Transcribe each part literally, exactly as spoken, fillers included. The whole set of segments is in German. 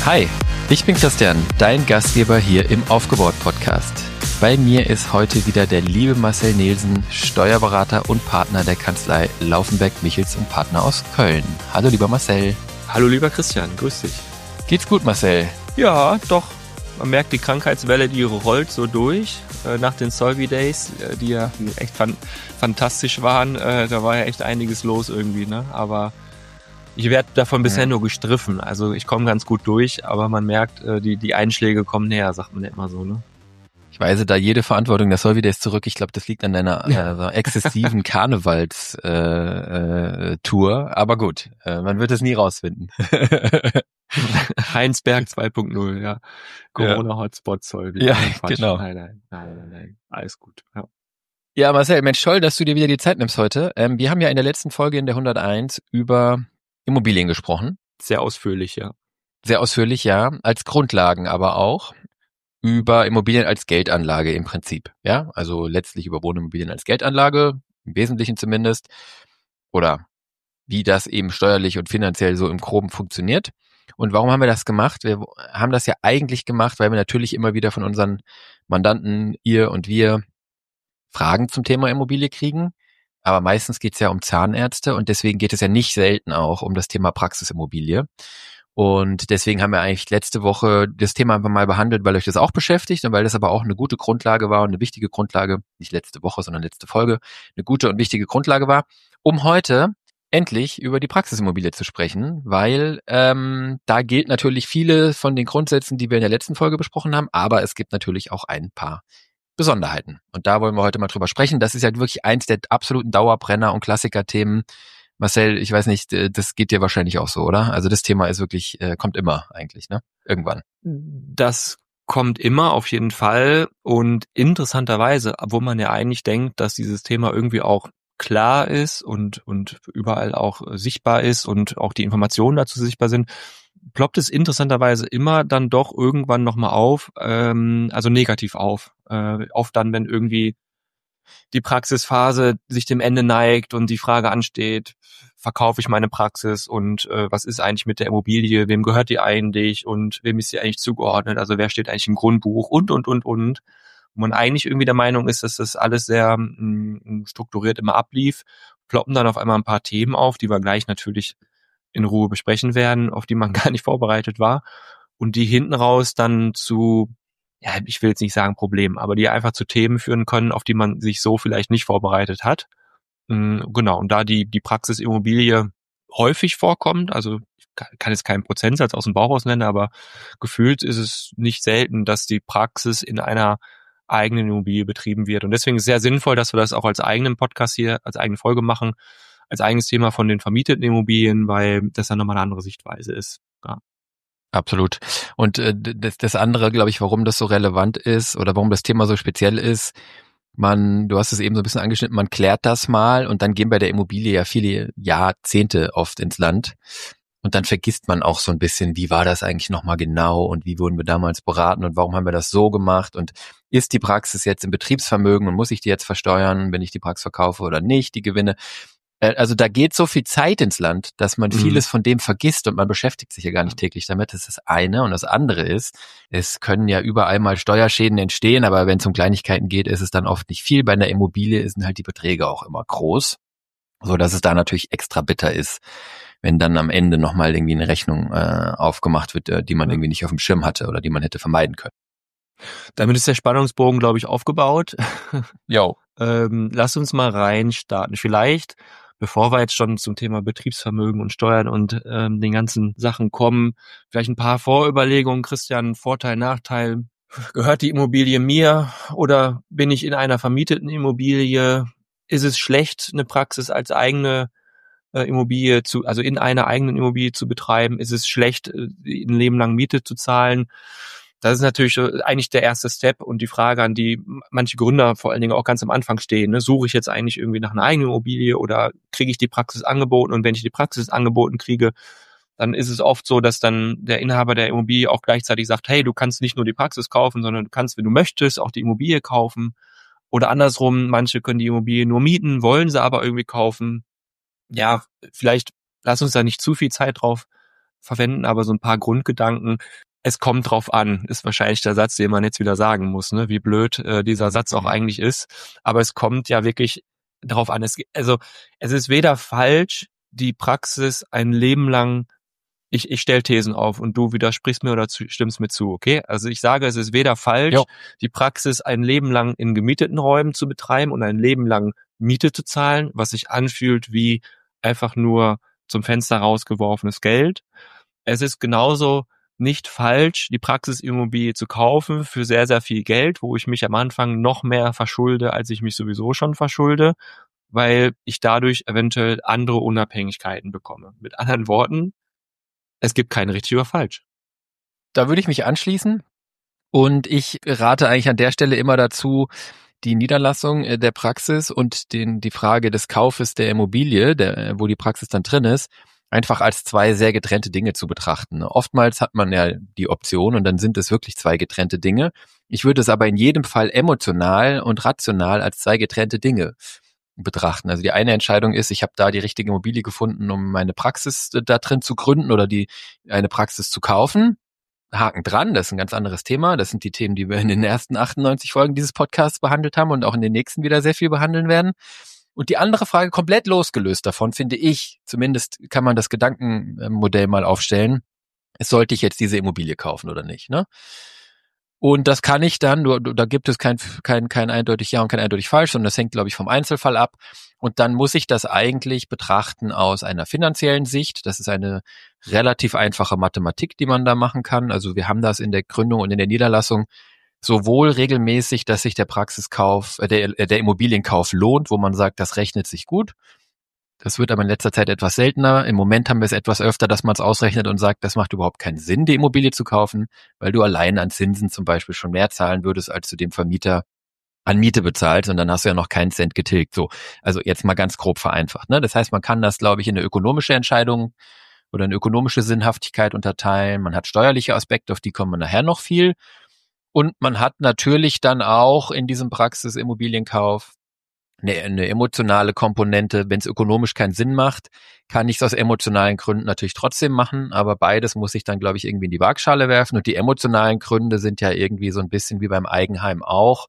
Hi, ich bin Christian, dein Gastgeber hier im Aufgebaut-Podcast. Bei mir ist heute wieder der liebe Marcel Nielsen, Steuerberater und Partner der Kanzlei Laufenberg Michels und Partner aus Köln. Hallo lieber Marcel. Hallo lieber Christian, grüß dich. Geht's gut, Marcel? Ja, doch. Man merkt die Krankheitswelle, die rollt so durch. Äh, nach den Solvi Days, äh, die ja echt fan- fantastisch waren, äh, da war ja echt einiges los irgendwie, ne? Aber ich werde davon bisher ja. nur gestriffen. Also ich komme ganz gut durch, aber man merkt, äh, die, die Einschläge kommen näher, sagt man ja immer so, ne? Ich weise da jede Verantwortung der Solvi Days zurück. Ich glaube, das liegt an deiner äh, so exzessiven Karnevalstour. Äh, äh, Tour. Aber gut, äh, man wird es nie rausfinden. Heinsberg zwei Punkt null, ja. Corona-Hotspot Solvi. Ja, nein, genau. Nein, nein, nein, nein, nein. Alles gut, ja. Ja, Marcel, Mensch, toll, dass du dir wieder die Zeit nimmst heute. Ähm, wir haben ja in der letzten Folge in der hunderteins über Immobilien gesprochen. Sehr ausführlich, ja. Sehr ausführlich, ja. Als Grundlagen aber auch. Über Immobilien als Geldanlage im Prinzip, ja, also letztlich über Wohnimmobilien als Geldanlage, im Wesentlichen zumindest, oder wie das eben steuerlich und finanziell so im Groben funktioniert. Und warum haben wir das gemacht? Wir haben das ja eigentlich gemacht, weil wir natürlich immer wieder von unseren Mandanten, ihr und wir, Fragen zum Thema Immobilie kriegen, aber meistens geht es ja um Zahnärzte und deswegen geht es ja nicht selten auch um das Thema Praxisimmobilie. Und deswegen haben wir eigentlich letzte Woche das Thema einfach mal behandelt, weil euch das auch beschäftigt und weil das aber auch eine gute Grundlage war und eine wichtige Grundlage, nicht letzte Woche, sondern letzte Folge, eine gute und wichtige Grundlage war, um heute endlich über die Praxisimmobilie zu sprechen, weil ähm, da gilt natürlich viele von den Grundsätzen, die wir in der letzten Folge besprochen haben, aber es gibt natürlich auch ein paar Besonderheiten. Und da wollen wir heute mal drüber sprechen. Das ist ja wirklich eins der absoluten Dauerbrenner und Klassiker-Themen. Marcel, ich weiß nicht, das geht dir wahrscheinlich auch so, oder? Also das Thema ist wirklich, äh, kommt immer eigentlich, ne? Irgendwann. Das kommt immer auf jeden Fall und interessanterweise, obwohl man ja eigentlich denkt, dass dieses Thema irgendwie auch klar ist und und überall auch sichtbar ist und auch die Informationen dazu sichtbar sind, ploppt es interessanterweise immer dann doch irgendwann nochmal auf, ähm, also negativ auf. Äh, oft dann, wenn irgendwie die Praxisphase sich dem Ende neigt und die Frage ansteht, verkaufe ich meine Praxis und äh, was ist eigentlich mit der Immobilie, wem gehört die eigentlich und wem ist sie eigentlich zugeordnet, also wer steht eigentlich im Grundbuch und, und, und, und. Und man eigentlich irgendwie der Meinung ist, dass das alles sehr mh, strukturiert immer ablief, ploppen dann auf einmal ein paar Themen auf, die wir gleich natürlich in Ruhe besprechen werden, auf die man gar nicht vorbereitet war und die hinten raus dann zu, ja, ich will jetzt nicht sagen Problem, aber die einfach zu Themen führen können, auf die man sich so vielleicht nicht vorbereitet hat. Genau, und da die die Praxisimmobilie häufig vorkommt, also ich kann jetzt keinen Prozentsatz aus dem Bauch aus nennen, aber gefühlt ist es nicht selten, dass die Praxis in einer eigenen Immobilie betrieben wird. Und deswegen ist es sehr sinnvoll, dass wir das auch als eigenen Podcast hier, als eigene Folge machen, als eigenes Thema von den vermieteten Immobilien, weil das dann nochmal eine andere Sichtweise ist. Ja. Absolut. Und äh, das, das andere, glaube ich, warum das so relevant ist oder warum das Thema so speziell ist, man, du hast es eben so ein bisschen angeschnitten, man klärt das mal und dann gehen bei der Immobilie ja viele Jahrzehnte oft ins Land und dann vergisst man auch so ein bisschen, wie war das eigentlich nochmal genau und wie wurden wir damals beraten und warum haben wir das so gemacht und ist die Praxis jetzt im Betriebsvermögen und muss ich die jetzt versteuern, wenn ich die Praxis verkaufe oder nicht, die Gewinne. Also da geht so viel Zeit ins Land, dass man vieles mhm. von dem vergisst und man beschäftigt sich ja gar nicht täglich damit. Das ist das eine. Und das andere ist, es können ja überall mal Steuerschäden entstehen, aber wenn es um Kleinigkeiten geht, ist es dann oft nicht viel. Bei einer Immobilie sind halt die Beträge auch immer groß, so dass es da natürlich extra bitter ist, wenn dann am Ende nochmal irgendwie eine Rechnung äh, aufgemacht wird, äh, die man ja. irgendwie nicht auf dem Schirm hatte oder die man hätte vermeiden können. Damit ist der Spannungsbogen, glaube ich, aufgebaut. Jo. ähm, lass uns mal reinstarten. Vielleicht bevor wir jetzt schon zum Thema Betriebsvermögen und Steuern und ähm, den ganzen Sachen kommen, vielleicht ein paar Vorüberlegungen. Christian, Vorteil, Nachteil. Gehört die Immobilie mir oder bin ich in einer vermieteten Immobilie? Ist es schlecht, eine Praxis als eigene äh, Immobilie zu, also in einer eigenen Immobilie zu betreiben? Ist es schlecht, äh, ein Leben lang Miete zu zahlen? Das ist natürlich eigentlich der erste Step und die Frage, an die manche Gründer vor allen Dingen auch ganz am Anfang stehen. Ne? Suche ich jetzt eigentlich irgendwie nach einer eigenen Immobilie oder kriege ich die Praxis angeboten? Und wenn ich die Praxis angeboten kriege, dann ist es oft so, dass dann der Inhaber der Immobilie auch gleichzeitig sagt, hey, du kannst nicht nur die Praxis kaufen, sondern du kannst, wenn du möchtest, auch die Immobilie kaufen. Oder andersrum, manche können die Immobilie nur mieten, wollen sie aber irgendwie kaufen. Ja, vielleicht lass uns da nicht zu viel Zeit drauf verwenden aber so ein paar Grundgedanken. Es kommt drauf an, ist wahrscheinlich der Satz, den man jetzt wieder sagen muss, ne? Wie blöd äh, dieser Satz auch eigentlich ist. Aber es kommt ja wirklich darauf an. Es, also es ist weder falsch, die Praxis ein Leben lang, ich, ich stelle Thesen auf und du widersprichst mir oder zu, stimmst mir zu, okay? Also ich sage, es ist weder falsch, jo. die Praxis ein Leben lang in gemieteten Räumen zu betreiben und ein Leben lang Miete zu zahlen, was sich anfühlt wie einfach nur zum Fenster rausgeworfenes Geld. Es ist genauso nicht falsch, die Praxisimmobilie zu kaufen für sehr, sehr viel Geld, wo ich mich am Anfang noch mehr verschulde, als ich mich sowieso schon verschulde, weil ich dadurch eventuell andere Unabhängigkeiten bekomme. Mit anderen Worten, es gibt kein richtig oder falsch. Da würde ich mich anschließen und ich rate eigentlich an der Stelle immer dazu, die Niederlassung der Praxis und den, die Frage des Kaufes der Immobilie, der, wo die Praxis dann drin ist, einfach als zwei sehr getrennte Dinge zu betrachten. Oftmals hat man ja die Option und dann sind es wirklich zwei getrennte Dinge. Ich würde es aber in jedem Fall emotional und rational als zwei getrennte Dinge betrachten. Also die eine Entscheidung ist, ich habe da die richtige Immobilie gefunden, um meine Praxis da drin zu gründen oder die eine Praxis zu kaufen. Haken dran, das ist ein ganz anderes Thema. Das sind die Themen, die wir in den ersten achtundneunzig Folgen dieses Podcasts behandelt haben und auch in den nächsten wieder sehr viel behandeln werden. Und die andere Frage, komplett losgelöst davon, finde ich, zumindest kann man das Gedankenmodell mal aufstellen, sollte ich jetzt diese Immobilie kaufen oder nicht, ne? Und das kann ich dann, nur, da gibt es kein, kein, kein eindeutig Ja und kein eindeutig Falsch, sondern das hängt, glaube ich, vom Einzelfall ab. Und dann muss ich das eigentlich betrachten aus einer finanziellen Sicht. Das ist eine relativ einfache Mathematik, die man da machen kann. Also wir haben das in der Gründung und in der Niederlassung sowohl regelmäßig, dass sich der Praxiskauf, äh, der, der Immobilienkauf lohnt, wo man sagt, das rechnet sich gut. Das wird aber in letzter Zeit etwas seltener. Im Moment haben wir es etwas öfter, dass man es ausrechnet und sagt, das macht überhaupt keinen Sinn, die Immobilie zu kaufen, weil du allein an Zinsen zum Beispiel schon mehr zahlen würdest, als du dem Vermieter an Miete bezahlst und dann hast du ja noch keinen Cent getilgt. So, also jetzt mal ganz grob vereinfacht, ne? Das heißt, man kann das, glaube ich, in eine ökonomische Entscheidung oder eine ökonomische Sinnhaftigkeit unterteilen. Man hat steuerliche Aspekte, auf die kommen wir nachher noch viel. Und man hat natürlich dann auch in diesem Praxisimmobilienkauf eine, eine emotionale Komponente. Wenn es ökonomisch keinen Sinn macht, kann ich es aus emotionalen Gründen natürlich trotzdem machen, aber beides muss ich dann, glaube ich, irgendwie in die Waagschale werfen. Und die emotionalen Gründe sind ja irgendwie so ein bisschen wie beim Eigenheim auch.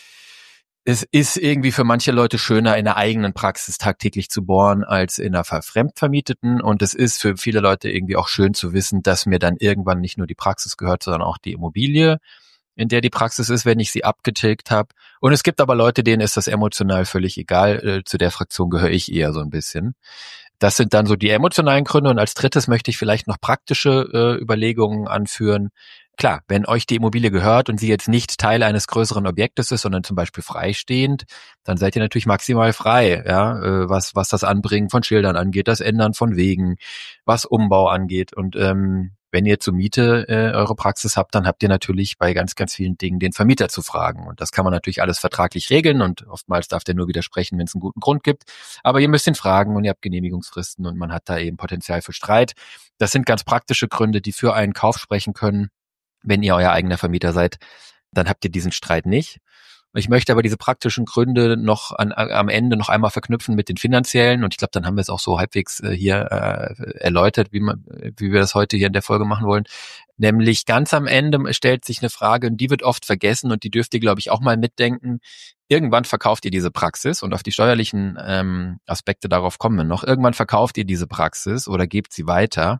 Es ist irgendwie für manche Leute schöner, in der eigenen Praxis tagtäglich zu bohren, als in einer fremdvermieteten. Und es ist für viele Leute irgendwie auch schön zu wissen, dass mir dann irgendwann nicht nur die Praxis gehört, sondern auch die Immobilie, in der die Praxis ist, wenn ich sie abgetilgt habe. Und es gibt aber Leute, denen ist das emotional völlig egal. Äh, zu der Fraktion gehöre ich eher so ein bisschen. Das sind dann so die emotionalen Gründe. Und als drittes möchte ich vielleicht noch praktische äh, Überlegungen anführen. Klar, wenn euch die Immobilie gehört und sie jetzt nicht Teil eines größeren Objektes ist, sondern zum Beispiel freistehend, dann seid ihr natürlich maximal frei, ja, äh, was was das Anbringen von Schildern angeht, das Ändern von Wegen, was Umbau angeht. Und ähm, wenn ihr zur Miete äh, eure Praxis habt, dann habt ihr natürlich bei ganz, ganz vielen Dingen den Vermieter zu fragen. Und das kann man natürlich alles vertraglich regeln und oftmals darf der nur widersprechen, wenn es einen guten Grund gibt. Aber ihr müsst ihn fragen und ihr habt Genehmigungsfristen und man hat da eben Potenzial für Streit. Das sind ganz praktische Gründe, die für einen Kauf sprechen können. Wenn ihr euer eigener Vermieter seid, dann habt ihr diesen Streit nicht. Ich möchte aber diese praktischen Gründe noch an, am Ende noch einmal verknüpfen mit den finanziellen. Und ich glaube, dann haben wir es auch so halbwegs äh, hier äh, erläutert, wie, man, wie wir das heute hier in der Folge machen wollen. Nämlich ganz am Ende stellt sich eine Frage, und die wird oft vergessen und die dürft ihr, glaube ich, auch mal mitdenken. Irgendwann verkauft ihr diese Praxis und auf die steuerlichen ähm, Aspekte darauf kommen wir noch. Irgendwann verkauft ihr diese Praxis oder gebt sie weiter.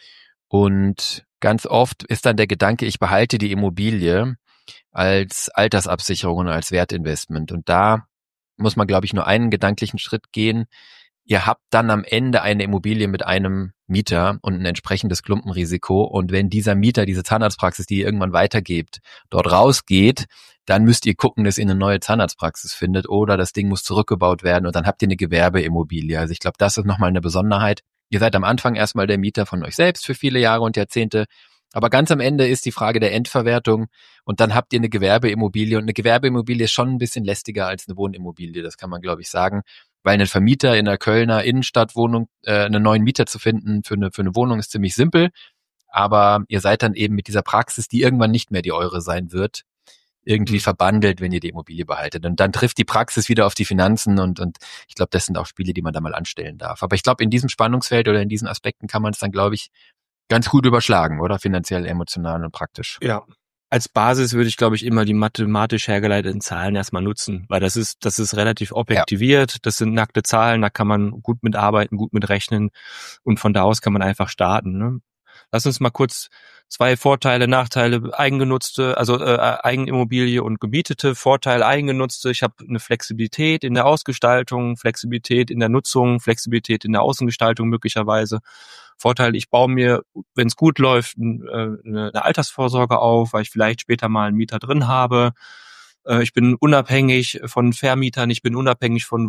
Und ganz oft ist dann der Gedanke, ich behalte die Immobilie als Altersabsicherung und als Wertinvestment. Und da muss man, glaube ich, nur einen gedanklichen Schritt gehen. Ihr habt dann am Ende eine Immobilie mit einem Mieter und ein entsprechendes Klumpenrisiko. Und wenn dieser Mieter diese Zahnarztpraxis, die ihr irgendwann weitergebt, dort rausgeht, dann müsst ihr gucken, dass ihr eine neue Zahnarztpraxis findet oder das Ding muss zurückgebaut werden und dann habt ihr eine Gewerbeimmobilie. Also ich glaube, das ist nochmal eine Besonderheit. Ihr seid am Anfang erstmal der Mieter von euch selbst für viele Jahre und Jahrzehnte, aber ganz am Ende ist die Frage der Endverwertung und dann habt ihr eine Gewerbeimmobilie und eine Gewerbeimmobilie ist schon ein bisschen lästiger als eine Wohnimmobilie, das kann man, glaube ich, sagen, weil ein Vermieter in der Kölner Innenstadtwohnung äh, einen neuen Mieter zu finden für eine, für eine Wohnung ist ziemlich simpel, aber ihr seid dann eben mit dieser Praxis, die irgendwann nicht mehr die eure sein wird, irgendwie verbandelt, wenn ihr die Immobilie behaltet. Und dann trifft die Praxis wieder auf die Finanzen und, und ich glaube, das sind auch Spiele, die man da mal anstellen darf. Aber ich glaube, in diesem Spannungsfeld oder in diesen Aspekten kann man es dann, glaube ich, ganz gut überschlagen, oder? Finanziell, emotional und praktisch. Ja. Als Basis würde ich, glaube ich, immer die mathematisch hergeleiteten Zahlen erstmal nutzen, weil das ist, das ist relativ objektiviert. Ja. Das sind nackte Zahlen, da kann man gut mitarbeiten, gut mitrechnen und von da aus kann man einfach starten. Ne? Lass uns mal kurz zwei Vorteile, Nachteile, eigengenutzte, also äh, Eigenimmobilie und gemietete. Vorteil eigengenutzte, ich habe eine Flexibilität in der Ausgestaltung, Flexibilität in der Nutzung, Flexibilität in der Außengestaltung möglicherweise. Vorteil, ich baue mir, wenn es gut läuft, eine, eine Altersvorsorge auf, weil ich vielleicht später mal einen Mieter drin habe. Ich bin unabhängig von Vermietern, ich bin unabhängig von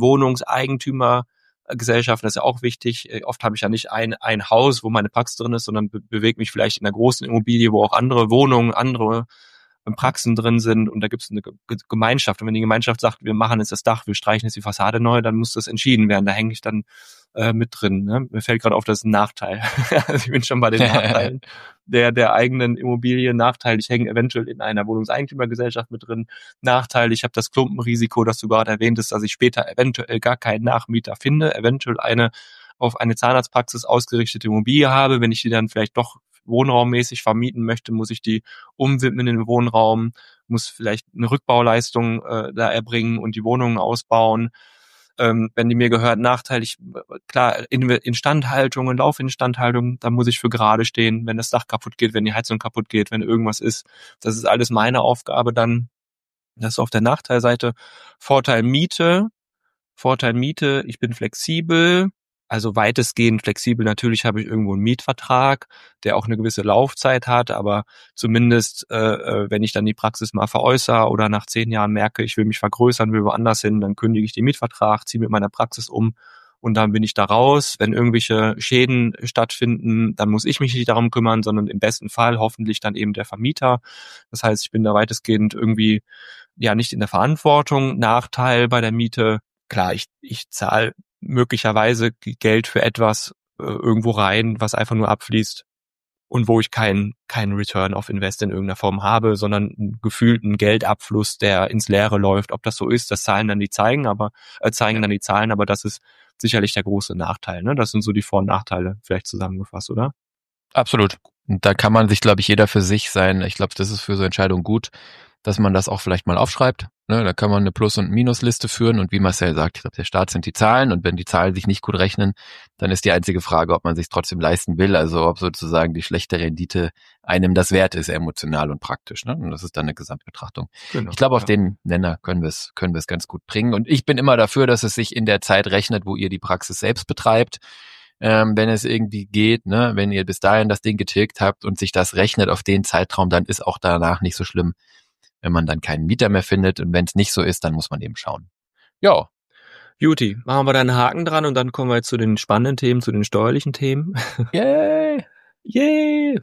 Wohnungseigentümergesellschaften, das ist ja auch wichtig. Oft habe ich ja nicht ein ein Haus, wo meine Praxis drin ist, sondern be- bewege mich vielleicht in einer großen Immobilie, wo auch andere Wohnungen, andere Praxen drin sind und da gibt es eine Ge- Gemeinschaft. Und wenn die Gemeinschaft sagt, wir machen jetzt das Dach, wir streichen jetzt die Fassade neu, dann muss das entschieden werden. Da hänge ich dann äh, mit drin. Ne? Mir fällt gerade auf, das ist ein Nachteil. Also ich bin schon bei den Nachteilen der der eigenen Immobilie. Nachteil, ich hänge eventuell in einer Wohnungseigentümergesellschaft mit drin. Nachteil, ich habe das Klumpenrisiko, das du gerade erwähntest, dass ich später eventuell gar keinen Nachmieter finde, eventuell eine auf eine Zahnarztpraxis ausgerichtete Immobilie habe. Wenn ich die dann vielleicht doch wohnraummäßig vermieten möchte, muss ich die umwidmen in den Wohnraum, muss vielleicht eine Rückbauleistung äh, da erbringen und die Wohnungen ausbauen. Ähm, wenn die mir gehört, nachteilig, klar, in Instandhaltung und Laufinstandhaltung, da muss ich für gerade stehen, wenn das Dach kaputt geht, wenn die Heizung kaputt geht, wenn irgendwas ist. Das ist alles meine Aufgabe dann. Das ist auf der Nachteilseite. Vorteil Miete. Vorteil Miete, ich bin flexibel, also weitestgehend flexibel. Natürlich habe ich irgendwo einen Mietvertrag, der auch eine gewisse Laufzeit hat, aber zumindest, äh, wenn ich dann die Praxis mal veräußere oder nach zehn Jahren merke, ich will mich vergrößern, will woanders hin, dann kündige ich den Mietvertrag, ziehe mit meiner Praxis um und dann bin ich da raus. Wenn irgendwelche Schäden stattfinden, dann muss ich mich nicht darum kümmern, sondern im besten Fall hoffentlich dann eben der Vermieter. Das heißt, ich bin da weitestgehend irgendwie ja nicht in der Verantwortung. Nachteil bei der Miete, klar, ich, ich zahle möglicherweise Geld für etwas äh, irgendwo rein, was einfach nur abfließt und wo ich keinen keinen Return of Invest in irgendeiner Form habe, sondern einen gefühlten Geldabfluss, der ins Leere läuft. Ob das so ist, das zahlen dann die zeigen, aber äh, zeigen dann die Zahlen, aber das ist sicherlich der große Nachteil. Ne? Das sind so die Vor- und Nachteile vielleicht zusammengefasst, oder? Absolut. Und da kann man sich, glaube ich, jeder für sich sein. Ich glaube, das ist für so Entscheidungen gut, dass man das auch vielleicht mal aufschreibt. Ne, da kann man eine Plus- und Minusliste führen und wie Marcel sagt, ich glaube, der Start sind die Zahlen und wenn die Zahlen sich nicht gut rechnen, dann ist die einzige Frage, ob man sich trotzdem leisten will, also ob sozusagen die schlechte Rendite einem das wert ist, emotional und praktisch. Ne? Und das ist dann eine Gesamtbetrachtung. Genau, ich glaube, auf ja. den Nenner können wir es können wir es ganz gut bringen und ich bin immer dafür, dass es sich in der Zeit rechnet, wo ihr die Praxis selbst betreibt. Ähm, wenn es irgendwie geht, ne, wenn ihr bis dahin das Ding getilgt habt und sich das rechnet auf den Zeitraum, dann ist auch danach nicht so schlimm, wenn man dann keinen Mieter mehr findet. Und wenn es nicht so ist, dann muss man eben schauen. Ja. Beauty, machen wir da einen Haken dran und dann kommen wir jetzt zu den spannenden Themen, zu den steuerlichen Themen. Yay! Yay!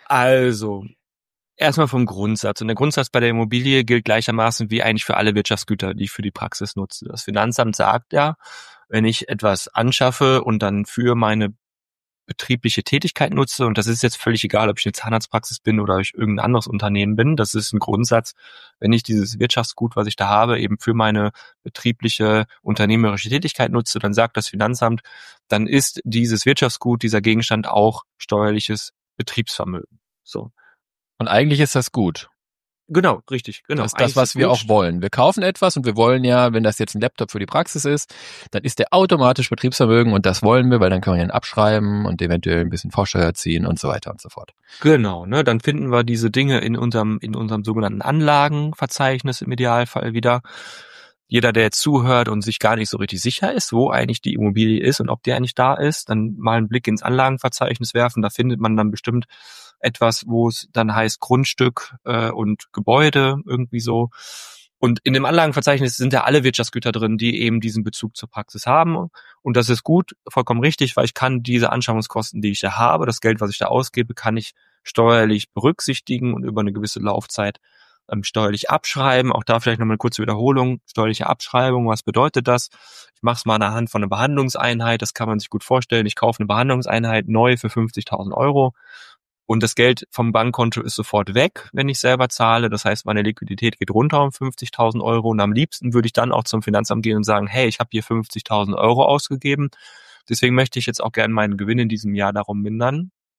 Also, erstmal vom Grundsatz. Und der Grundsatz bei der Immobilie gilt gleichermaßen wie eigentlich für alle Wirtschaftsgüter, die ich für die Praxis nutze. Das Finanzamt sagt ja, wenn ich etwas anschaffe und dann für meine betriebliche Tätigkeit nutze, und das ist jetzt völlig egal, ob ich eine Zahnarztpraxis bin oder ich irgendein anderes Unternehmen bin, das ist ein Grundsatz, wenn ich dieses Wirtschaftsgut, was ich da habe, eben für meine betriebliche, unternehmerische Tätigkeit nutze, dann sagt das Finanzamt, dann ist dieses Wirtschaftsgut, dieser Gegenstand auch steuerliches Betriebsvermögen. So. Und eigentlich ist das gut. Genau, richtig, genau. Das ist das, was wir auch wollen. Wir kaufen etwas und wir wollen ja, wenn das jetzt ein Laptop für die Praxis ist, dann ist der automatisch Betriebsvermögen und das wollen wir, weil dann kann man ihn abschreiben und eventuell ein bisschen Vorsteuer ziehen und so weiter und so fort. Genau, ne, dann finden wir diese Dinge in unserem, in unserem sogenannten Anlagenverzeichnis im Idealfall wieder. Jeder, der jetzt zuhört und sich gar nicht so richtig sicher ist, wo eigentlich die Immobilie ist und ob die eigentlich da ist, dann mal einen Blick ins Anlagenverzeichnis werfen. Da findet man dann bestimmt etwas, wo es dann heißt Grundstück äh, und Gebäude, irgendwie so. Und in dem Anlagenverzeichnis sind ja alle Wirtschaftsgüter drin, die eben diesen Bezug zur Praxis haben. Und das ist gut, vollkommen richtig, weil ich kann diese Anschaffungskosten, die ich da habe, das Geld, was ich da ausgebe, kann ich steuerlich berücksichtigen und über eine gewisse Laufzeit ähm, steuerlich abschreiben. Auch da vielleicht nochmal eine kurze Wiederholung. Steuerliche Abschreibung, was bedeutet das? Ich mache es mal anhand von einer Behandlungseinheit, das kann man sich gut vorstellen. Ich kaufe eine Behandlungseinheit neu für fünfzigtausend Euro. Und das Geld vom Bankkonto ist sofort weg, wenn ich selber zahle. Das heißt, meine Liquidität geht runter um fünfzigtausend Euro. Und am liebsten würde ich dann auch zum Finanzamt gehen und sagen, hey, ich habe hier fünfzigtausend Euro ausgegeben. Deswegen möchte ich jetzt auch gerne meinen Gewinn in diesem Jahr darum mindern.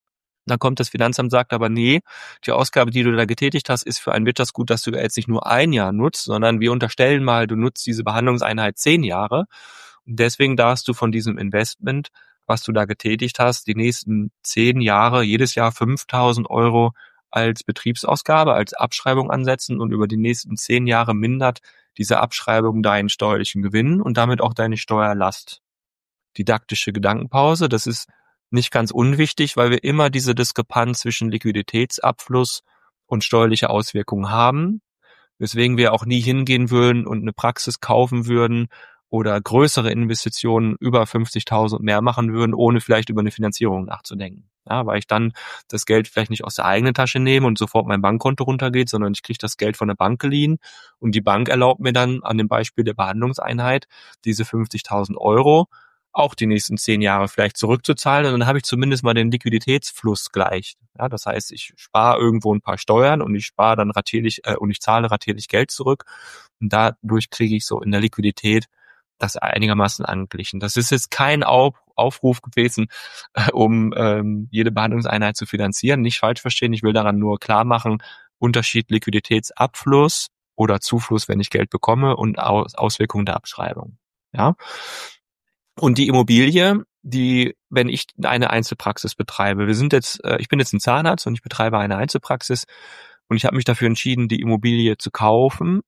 Dann kommt das Finanzamt, sagt aber, nee, die Ausgabe, die du da getätigt hast, ist für ein Wirtschaftsgut, das du jetzt nicht nur ein Jahr nutzt, sondern wir unterstellen mal, du nutzt diese Behandlungseinheit zehn Jahre. Und deswegen darfst du von diesem Investment, was du da getätigt hast, die nächsten zehn Jahre, jedes Jahr fünftausend Euro als Betriebsausgabe, als Abschreibung ansetzen und über die nächsten zehn Jahre mindert diese Abschreibung deinen steuerlichen Gewinn und damit auch deine Steuerlast. Didaktische Gedankenpause, das ist nicht ganz unwichtig, weil wir immer diese Diskrepanz zwischen Liquiditätsabfluss und steuerliche Auswirkungen haben, weswegen wir auch nie hingehen würden und eine Praxis kaufen würden oder größere Investitionen über fünfzigtausend mehr machen würden, ohne vielleicht über eine Finanzierung nachzudenken. Ja, weil ich dann das Geld vielleicht nicht aus der eigenen Tasche nehme und sofort mein Bankkonto runtergeht, sondern ich kriege das Geld von der Bank geliehen und die Bank erlaubt mir dann an dem Beispiel der Behandlungseinheit diese fünfzigtausend Euro auch die nächsten zehn Jahre vielleicht zurückzuzahlen und dann habe ich zumindest mal den Liquiditätsfluss gleich. Ja, das heißt, ich spare irgendwo ein paar Steuern und ich spare dann ratierlich äh, und ich zahle ratierlich Geld zurück und dadurch kriege ich so in der Liquidität das einigermaßen angeglichen. Das ist jetzt kein Auf, Aufruf gewesen, äh, um ähm, jede Behandlungseinheit zu finanzieren. Nicht falsch verstehen, ich will daran nur klar machen, Unterschied Liquiditätsabfluss oder Zufluss, wenn ich Geld bekomme und Aus, Auswirkungen der Abschreibung. Ja. Und die Immobilie, die, wenn ich eine Einzelpraxis betreibe, wir sind jetzt, äh, ich bin jetzt ein Zahnarzt und ich betreibe eine Einzelpraxis und ich habe mich dafür entschieden, die Immobilie zu kaufen,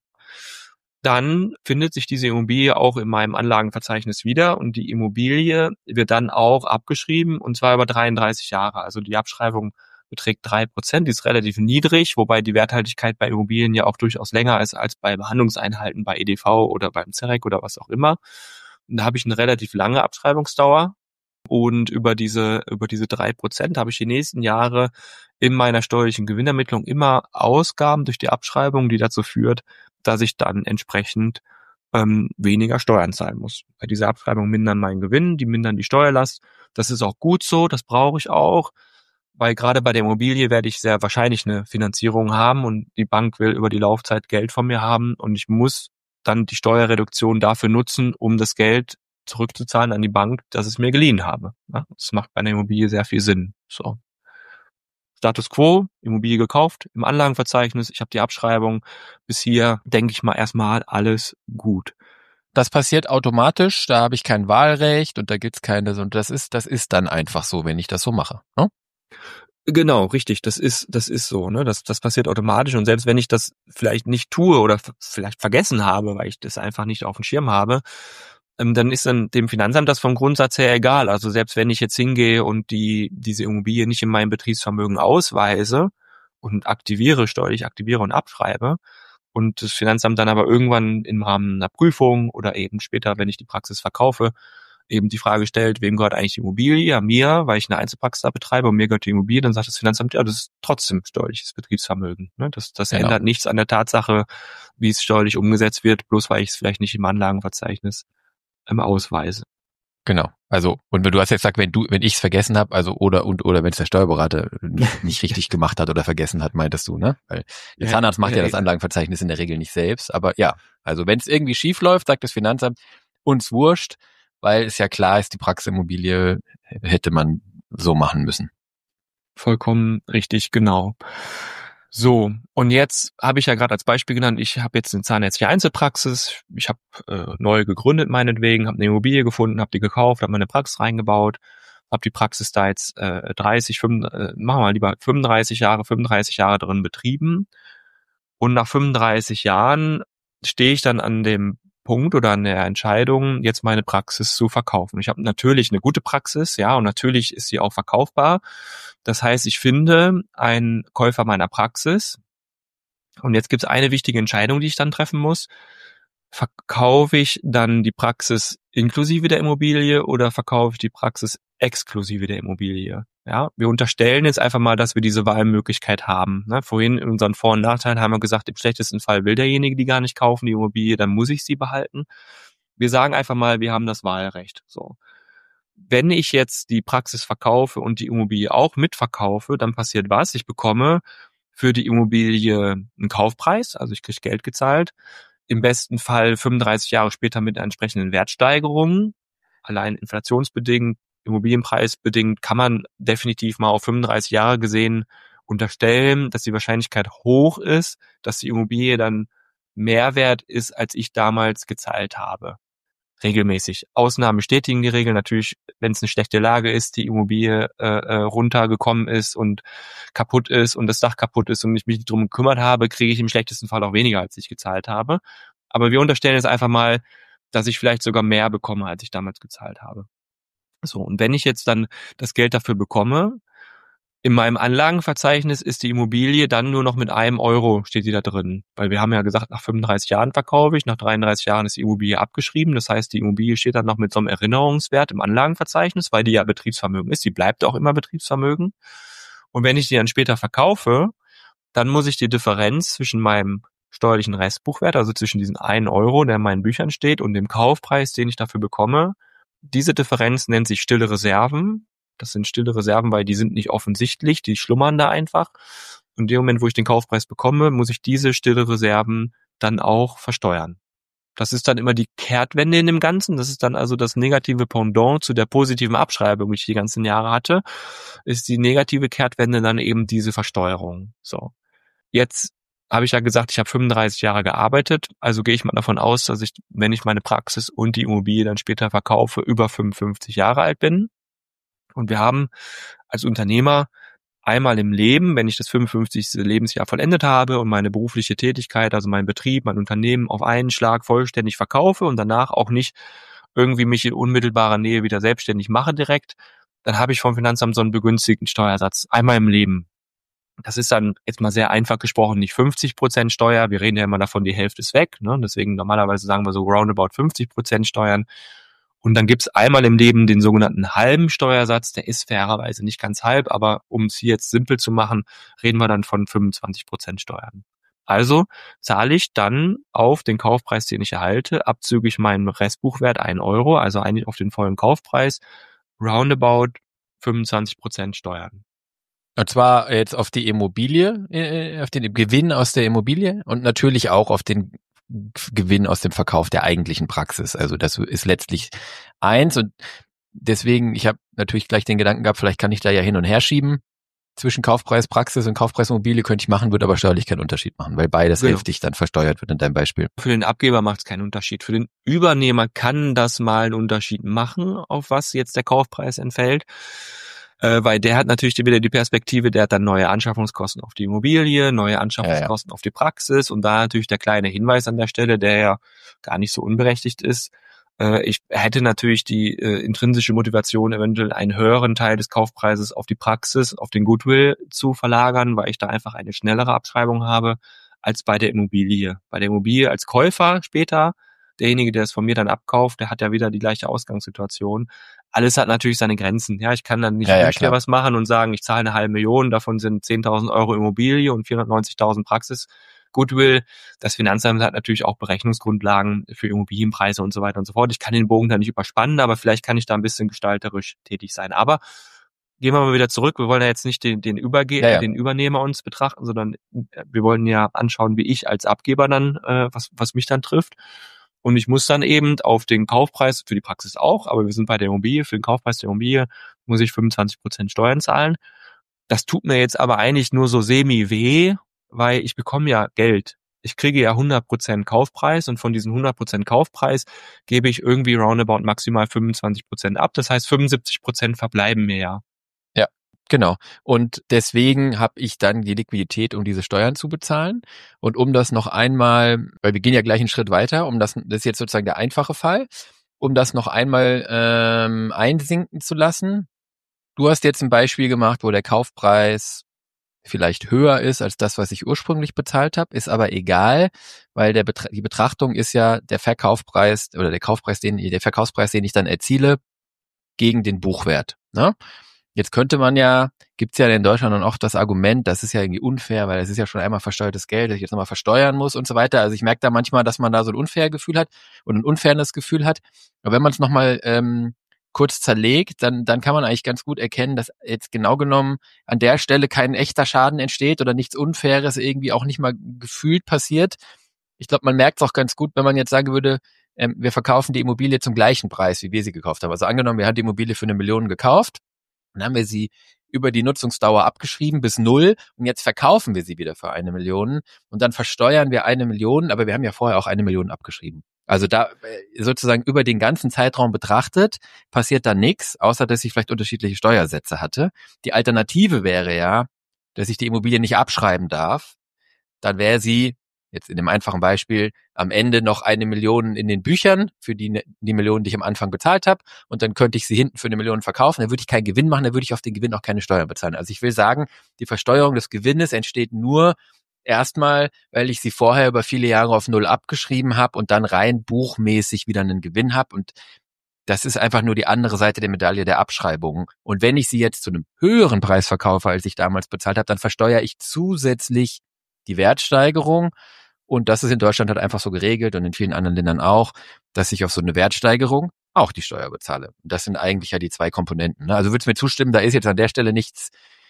dann findet sich diese Immobilie auch in meinem Anlagenverzeichnis wieder und die Immobilie wird dann auch abgeschrieben und zwar über dreiunddreißig Jahre. Also die Abschreibung beträgt drei Prozent, die ist relativ niedrig, wobei die Werthaltigkeit bei Immobilien ja auch durchaus länger ist als bei Behandlungseinheiten bei E D V oder beim C E R E C oder was auch immer. Und da habe ich eine relativ lange Abschreibungsdauer und über diese über diese drei Prozent habe ich die nächsten Jahre in meiner steuerlichen Gewinnermittlung immer Ausgaben durch die Abschreibung, die dazu führt, dass ich dann entsprechend ähm, weniger Steuern zahlen muss. Bei dieser Abschreibung mindern meinen Gewinn, die mindern die Steuerlast. Das ist auch gut so, das brauche ich auch, weil gerade bei der Immobilie werde ich sehr wahrscheinlich eine Finanzierung haben und die Bank will über die Laufzeit Geld von mir haben und ich muss dann die Steuerreduktion dafür nutzen, um das Geld zurückzuzahlen an die Bank, dass ich es mir geliehen habe. Das macht bei einer Immobilie sehr viel Sinn. So. Status quo, Immobilie gekauft, im Anlagenverzeichnis, ich habe die Abschreibung. Bis hier denke ich mal erstmal alles gut. Das passiert automatisch, da habe ich kein Wahlrecht und da gibt's keine, und das ist, das ist dann einfach so, wenn ich das so mache. Ne? Genau, richtig, das ist, das ist so, ne? Das, das passiert automatisch und selbst wenn ich das vielleicht nicht tue oder f- vielleicht vergessen habe, weil ich das einfach nicht auf dem Schirm habe, ähm, dann ist dann dem Finanzamt das vom Grundsatz her egal. Also selbst wenn ich jetzt hingehe und die, diese Immobilie nicht in meinem Betriebsvermögen ausweise und aktiviere, steuerlich aktiviere und abschreibe und das Finanzamt dann aber irgendwann im Rahmen einer Prüfung oder eben später, wenn ich die Praxis verkaufe, eben die Frage stellt, wem gehört eigentlich die Immobilie? Ja, mir, weil ich eine Einzelpraxis da betreibe und mir gehört die Immobilie, dann sagt das Finanzamt, ja, das ist trotzdem steuerliches Betriebsvermögen. Ne? Das, das Genau. ändert nichts an der Tatsache, wie es steuerlich umgesetzt wird, bloß weil ich es vielleicht nicht im Anlagenverzeichnis ähm, ausweise. Genau. Also, und wenn du hast jetzt gesagt, wenn du, wenn ich es vergessen habe, also oder und oder wenn es der Steuerberater nicht, nicht richtig gemacht hat oder vergessen hat, meintest du, ne? Weil der Ja, Zahnarzt macht ja, ja, das Anlagenverzeichnis in der Regel nicht selbst, aber ja, also wenn es irgendwie schief läuft, sagt das Finanzamt, uns wurscht, weil es ja klar ist, die Praxisimmobilie hätte man so machen müssen. Vollkommen richtig, genau. So, und jetzt habe ich ja gerade als Beispiel genannt, ich habe jetzt eine zahnärztliche Einzelpraxis, ich habe äh, neu gegründet meinetwegen, habe eine Immobilie gefunden, habe die gekauft, habe meine Praxis reingebaut, habe die Praxis da jetzt äh, dreißig, fünfunddreißig, äh, machen wir mal lieber fünfunddreißig Jahre, fünfunddreißig Jahre drin betrieben und nach fünfunddreißig Jahren stehe ich dann an dem Punkt oder an der Entscheidung, jetzt meine Praxis zu verkaufen. Ich habe natürlich eine gute Praxis, ja, und natürlich ist sie auch verkaufbar. Das heißt, ich finde einen Käufer meiner Praxis. Und jetzt gibt es eine wichtige Entscheidung, die ich dann treffen muss. Verkaufe ich dann die Praxis inklusive der Immobilie oder verkaufe ich die Praxis exklusive der Immobilie? Ja, wir unterstellen jetzt einfach mal, dass wir diese Wahlmöglichkeit haben. Ne, vorhin in unseren Vor- und Nachteilen haben wir gesagt, im schlechtesten Fall will derjenige die gar nicht kaufen, die Immobilie, dann muss ich sie behalten. Wir sagen einfach mal, wir haben das Wahlrecht. So. Wenn ich jetzt die Praxis verkaufe und die Immobilie auch mitverkaufe, dann passiert was? Ich bekomme für die Immobilie einen Kaufpreis, also ich kriege Geld gezahlt, im besten Fall fünfunddreißig Jahre später mit einer entsprechenden Wertsteigerung, allein inflationsbedingt Immobilienpreis bedingt kann man definitiv mal auf fünfunddreißig Jahre gesehen unterstellen, dass die Wahrscheinlichkeit hoch ist, dass die Immobilie dann mehr wert ist, als ich damals gezahlt habe. Regelmäßig. Ausnahmen bestätigen die Regel. Natürlich, wenn es eine schlechte Lage ist, die Immobilie äh, äh, runtergekommen ist und kaputt ist und das Dach kaputt ist und ich mich nicht drum gekümmert habe, kriege ich im schlechtesten Fall auch weniger, als ich gezahlt habe. Aber wir unterstellen jetzt einfach mal, dass ich vielleicht sogar mehr bekomme, als ich damals gezahlt habe. So, und wenn ich jetzt dann das Geld dafür bekomme, in meinem Anlagenverzeichnis ist die Immobilie dann nur noch mit einem Euro, steht die da drin. Weil wir haben ja gesagt, nach fünfunddreißig Jahren verkaufe ich, nach dreiunddreißig Jahren ist die Immobilie abgeschrieben. Das heißt, die Immobilie steht dann noch mit so einem Erinnerungswert im Anlagenverzeichnis, weil die ja Betriebsvermögen ist. Die bleibt auch immer Betriebsvermögen. Und wenn ich die dann später verkaufe, dann muss ich die Differenz zwischen meinem steuerlichen Restbuchwert, also zwischen diesen einen Euro, der in meinen Büchern steht, und dem Kaufpreis, den ich dafür bekomme, diese Differenz nennt sich stille Reserven. Das sind stille Reserven, weil die sind nicht offensichtlich, die schlummern da einfach. Und in dem Moment, wo ich den Kaufpreis bekomme, muss ich diese stille Reserven dann auch versteuern. Das ist dann immer die Kehrtwende in dem Ganzen. Das ist dann also das negative Pendant zu der positiven Abschreibung, die ich die ganzen Jahre hatte, ist die negative Kehrtwende dann eben diese Versteuerung. So. Jetzt habe ich ja gesagt, ich habe fünfunddreißig Jahre gearbeitet, also gehe ich mal davon aus, dass ich, wenn ich meine Praxis und die Immobilie dann später verkaufe, über fünfundfünfzig Jahre alt bin. Und wir haben als Unternehmer einmal im Leben, wenn ich das fünfundfünfzigste Lebensjahr vollendet habe und meine berufliche Tätigkeit, also mein Betrieb, mein Unternehmen auf einen Schlag vollständig verkaufe und danach auch nicht irgendwie mich in unmittelbarer Nähe wieder selbstständig mache direkt, dann habe ich vom Finanzamt so einen begünstigten Steuersatz einmal im Leben. Das ist dann jetzt mal sehr einfach gesprochen nicht fünfzig Prozent Steuer, wir reden ja immer davon, die Hälfte ist weg, ne? Deswegen normalerweise sagen wir so roundabout fünfzig Prozent Steuern. Und dann gibt's einmal im Leben den sogenannten halben Steuersatz, der ist fairerweise nicht ganz halb, aber um es hier jetzt simpel zu machen, reden wir dann von fünfundzwanzig Prozent Steuern. Also zahle ich dann auf den Kaufpreis, den ich erhalte, abzüglich meinem Restbuchwert ein Euro, also eigentlich auf den vollen Kaufpreis, roundabout fünfundzwanzig Prozent Steuern. Und zwar jetzt auf die Immobilie, äh, auf den Gewinn aus der Immobilie und natürlich auch auf den Gewinn aus dem Verkauf der eigentlichen Praxis. Also das ist letztlich eins und deswegen, ich habe natürlich gleich den Gedanken gehabt, vielleicht kann ich da ja hin und her schieben. Zwischen Kaufpreis Praxis und Kaufpreis Immobilie könnte ich machen, würde aber steuerlich keinen Unterschied machen, weil beides Genau. hälftig dann versteuert wird in deinem Beispiel. Für den Abgeber macht es keinen Unterschied. Für den Übernehmer kann das mal einen Unterschied machen, auf was jetzt der Kaufpreis entfällt. Äh, weil der hat natürlich wieder die Perspektive, der hat dann neue Anschaffungskosten auf die Immobilie, neue Anschaffungskosten ja, ja. auf die Praxis und da natürlich der kleine Hinweis an der Stelle, der ja gar nicht so unberechtigt ist. Äh, ich hätte natürlich die äh, intrinsische Motivation, eventuell einen höheren Teil des Kaufpreises auf die Praxis, auf den Goodwill zu verlagern, weil ich da einfach eine schnellere Abschreibung habe als bei der Immobilie. Bei der Immobilie als Käufer später, derjenige, der es von mir dann abkauft, der hat ja wieder die gleiche Ausgangssituation. Alles hat natürlich seine Grenzen. Ja, ich kann dann nicht ja, ja, was machen und sagen, ich zahle eine halbe Million, davon sind zehntausend Euro Immobilie und vierhundertneunzigtausend Praxis Goodwill. Das Finanzamt hat natürlich auch Berechnungsgrundlagen für Immobilienpreise und so weiter und so fort. Ich kann den Bogen da nicht überspannen, aber vielleicht kann ich da ein bisschen gestalterisch tätig sein. Aber gehen wir mal wieder zurück. Wir wollen ja jetzt nicht den, den, Überge- ja, ja. den Übernehmer uns betrachten, sondern wir wollen ja anschauen, wie ich als Abgeber dann, äh, was, was mich dann trifft. Und ich muss dann eben auf den Kaufpreis, für die Praxis auch, aber wir sind bei der Immobilie, für den Kaufpreis der Immobilie muss ich fünfundzwanzig Prozent Steuern zahlen. Das tut mir jetzt aber eigentlich nur so semi weh, weil ich bekomme ja Geld. Ich kriege ja hundert Prozent Kaufpreis und von diesem hundert Prozent Kaufpreis gebe ich irgendwie roundabout maximal fünfundzwanzig Prozent ab. Das heißt, fünfundsiebzig Prozent verbleiben mir ja. Ja, genau. Und deswegen habe ich dann die Liquidität, um diese Steuern zu bezahlen. Und um das noch einmal, weil wir gehen ja gleich einen Schritt weiter, um das, das ist jetzt sozusagen der einfache Fall, um das noch einmal ähm, einsinken zu lassen. Du hast jetzt ein Beispiel gemacht, wo der Kaufpreis vielleicht höher ist als das, was ich ursprünglich bezahlt habe, ist aber egal, weil der Betra- die Betrachtung ist ja der Verkaufspreis oder der Kaufpreis, den der Verkaufspreis, den ich dann erziele, gegen den Buchwert. Ne? Jetzt könnte man ja, gibt's ja in Deutschland dann auch das Argument, das ist ja irgendwie unfair, weil das ist ja schon einmal versteuertes Geld, das ich jetzt nochmal versteuern muss und so weiter. Also ich merke da manchmal, dass man da so ein unfair Gefühl hat und ein unfairness Gefühl hat. Aber wenn man es nochmal ähm, kurz zerlegt, dann dann kann man eigentlich ganz gut erkennen, dass jetzt genau genommen an der Stelle kein echter Schaden entsteht oder nichts Unfaires irgendwie auch nicht mal gefühlt passiert. Ich glaube, man merkt es auch ganz gut, wenn man jetzt sagen würde, ähm, wir verkaufen die Immobilie zum gleichen Preis, wie wir sie gekauft haben. Also angenommen, wir haben die Immobilie für eine Million gekauft, dann haben wir sie über die Nutzungsdauer abgeschrieben bis null und jetzt verkaufen wir sie wieder für eine Million und dann versteuern wir eine Million, aber wir haben ja vorher auch eine Million abgeschrieben. Also da sozusagen über den ganzen Zeitraum betrachtet, passiert da nichts, außer dass ich vielleicht unterschiedliche Steuersätze hatte. Die Alternative wäre ja, dass ich die Immobilie nicht abschreiben darf. Dann wäre sie, jetzt in dem einfachen Beispiel, am Ende noch eine Million in den Büchern für die, die Million, die ich am Anfang bezahlt habe. Und dann könnte ich sie hinten für eine Million verkaufen. Dann würde ich keinen Gewinn machen, dann würde ich auf den Gewinn auch keine Steuern bezahlen. Also ich will sagen, die Versteuerung des Gewinnes entsteht nur erstmal, weil ich sie vorher über viele Jahre auf Null abgeschrieben habe und dann rein buchmäßig wieder einen Gewinn habe. Und das ist einfach nur die andere Seite der Medaille der Abschreibung. Und wenn ich sie jetzt zu einem höheren Preis verkaufe, als ich damals bezahlt habe, dann versteuere ich zusätzlich die Wertsteigerung. Und das ist in Deutschland halt einfach so geregelt und in vielen anderen Ländern auch, dass ich auf so eine Wertsteigerung auch die Steuer bezahle. Das sind eigentlich ja die zwei Komponenten. Ne? Also würdest du mir zustimmen, da ist jetzt an der Stelle nichts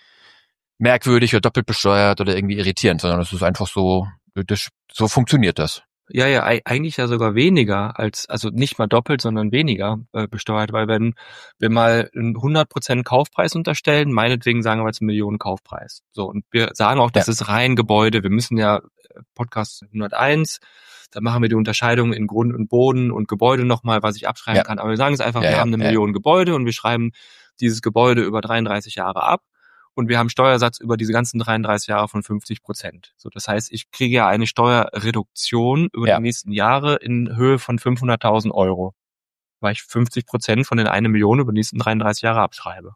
merkwürdig oder doppelt besteuert oder irgendwie irritierend, sondern es ist einfach so, das, so funktioniert das. Ja, ja, eigentlich ja sogar weniger als, also nicht mal doppelt, sondern weniger äh, besteuert, weil wenn wir mal einen hundert Prozent Kaufpreis unterstellen, meinetwegen sagen wir jetzt einen Millionen Kaufpreis. So, und wir sagen auch, das ja. ist rein Gebäude. Wir müssen ja, Podcast hunderteins, da machen wir die Unterscheidung in Grund und Boden und Gebäude nochmal, was ich abschreiben ja. kann. Aber wir sagen es einfach, ja, wir ja, haben eine ja. Million Gebäude und wir schreiben dieses Gebäude über dreiunddreißig Jahre ab. Und wir haben Steuersatz über diese ganzen dreiunddreißig Jahre von fünfzig Prozent. So, das heißt, ich kriege ja eine Steuerreduktion über ja. die nächsten Jahre in Höhe von fünfhunderttausend Euro, weil ich fünfzig Prozent von den eine Million über die nächsten dreiunddreißig Jahre abschreibe.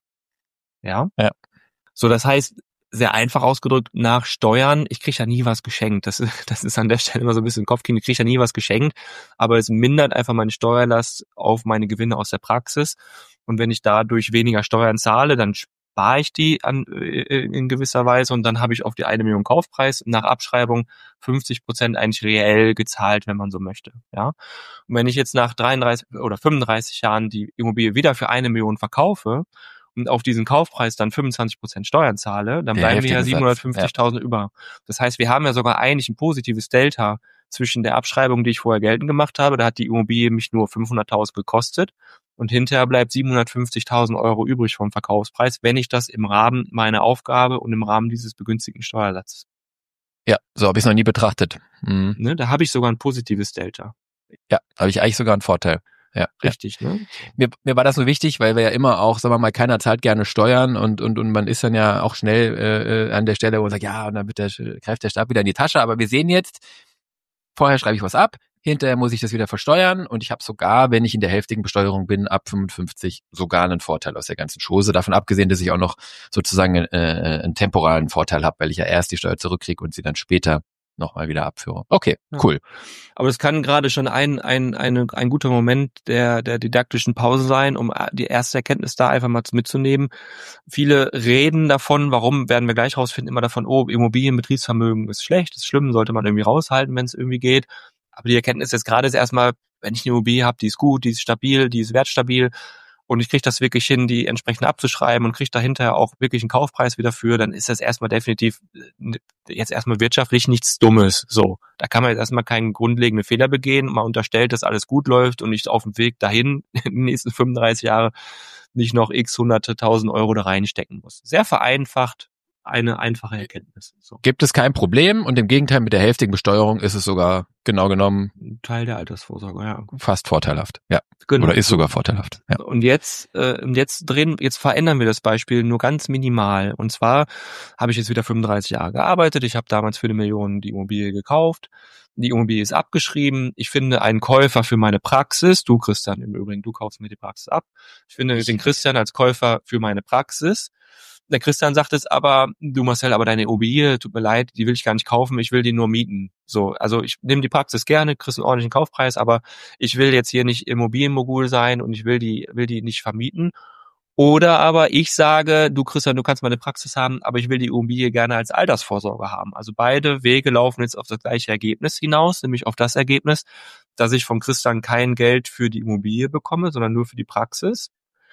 Ja? Ja. So, das heißt, sehr einfach ausgedrückt, nach Steuern, ich kriege ja nie was geschenkt. Das ist, das ist an der Stelle immer so ein bisschen Kopfkino, ich kriege ja nie was geschenkt, aber es mindert einfach meine Steuerlast auf meine Gewinne aus der Praxis. Und wenn ich dadurch weniger Steuern zahle, dann spare ich die an, in gewisser Weise und dann habe ich auf die eine Million Kaufpreis nach Abschreibung fünfzig Prozent eigentlich reell gezahlt, wenn man so möchte. Ja. Und wenn ich jetzt nach dreiunddreißig oder fünfunddreißig Jahren die Immobilie wieder für eine Million verkaufe und auf diesen Kaufpreis dann fünfundzwanzig Prozent Steuern zahle, dann bleiben mir ja siebenhundertfünfzigtausend ja. über. Das heißt, wir haben ja sogar eigentlich ein positives Delta zwischen der Abschreibung, die ich vorher geltend gemacht habe, da hat die Immobilie mich nur fünfhunderttausend gekostet und hinterher bleibt siebenhundertfünfzigtausend Euro übrig vom Verkaufspreis, wenn ich das im Rahmen meiner Aufgabe und im Rahmen dieses begünstigten Steuersatzes. Ja, so habe ich es noch nie betrachtet. Mhm. Ne, da habe ich sogar ein positives Delta. Ja, habe ich eigentlich sogar einen Vorteil. Ja, richtig, ja. ne? Mir, mir war das so wichtig, weil wir ja immer auch, sagen wir mal, keiner zahlt gerne Steuern und und und man ist dann ja auch schnell äh, an der Stelle, wo man sagt, ja, und dann wird der, greift der Staat wieder in die Tasche. Aber wir sehen jetzt, vorher schreibe ich was ab, hinterher muss ich das wieder versteuern und ich habe sogar, wenn ich in der hälftigen Besteuerung bin, ab fünfundfünfzig sogar einen Vorteil aus der ganzen Chose. Davon abgesehen, dass ich auch noch sozusagen äh, einen temporalen Vorteil habe, weil ich ja erst die Steuer zurückkriege und sie dann später nochmal wieder abführe. Okay, cool. Ja. Aber es kann gerade schon ein ein eine, ein guter Moment der der didaktischen Pause sein, um die erste Erkenntnis da einfach mal mitzunehmen. Viele reden davon, warum, werden wir gleich rausfinden, immer davon, oh, Immobilienbetriebsvermögen ist schlecht, ist schlimm, sollte man irgendwie raushalten, wenn es irgendwie geht. Aber die Erkenntnis jetzt gerade ist erstmal, wenn ich eine Immobilie habe, die ist gut, die ist stabil, die ist wertstabil und ich kriege das wirklich hin, die entsprechend abzuschreiben und kriege dahinter auch wirklich einen Kaufpreis wieder für, dann ist das erstmal definitiv jetzt erstmal wirtschaftlich nichts Dummes. So, da kann man jetzt erstmal keinen grundlegenden Fehler begehen. Man unterstellt, dass alles gut läuft und ich auf dem Weg dahin in den nächsten fünfunddreißig Jahre nicht noch x hunderte tausend Euro da reinstecken muss. Sehr vereinfacht. Eine einfache Erkenntnis. So. Gibt es kein Problem und im Gegenteil mit der hälftigen Besteuerung ist es sogar genau genommen ein Teil der Altersvorsorge, ja. Fast vorteilhaft, ja. Genau. Oder ist sogar vorteilhaft. Ja. Und jetzt, äh, jetzt drehen, jetzt verändern wir das Beispiel nur ganz minimal. Und zwar habe ich jetzt wieder fünfunddreißig Jahre gearbeitet. Ich habe damals für eine Million die Immobilie gekauft. Die Immobilie ist abgeschrieben. Ich finde einen Käufer für meine Praxis. Du, Christian, im Übrigen, du kaufst mir die Praxis ab. Ich finde den Christian als Käufer für meine Praxis. Der Christian sagt es aber, du Marcel, aber deine Immobilie, tut mir leid, die will ich gar nicht kaufen, ich will die nur mieten. So, also ich nehme die Praxis gerne, kriegst einen ordentlichen Kaufpreis, aber ich will jetzt hier nicht Immobilienmogul sein und ich will die, will die nicht vermieten. Oder aber ich sage, du Christian, du kannst meine Praxis haben, aber ich will die Immobilie gerne als Altersvorsorge haben. Also beide Wege laufen jetzt auf das gleiche Ergebnis hinaus, nämlich auf das Ergebnis, dass ich von Christian kein Geld für die Immobilie bekomme, sondern nur für die Praxis.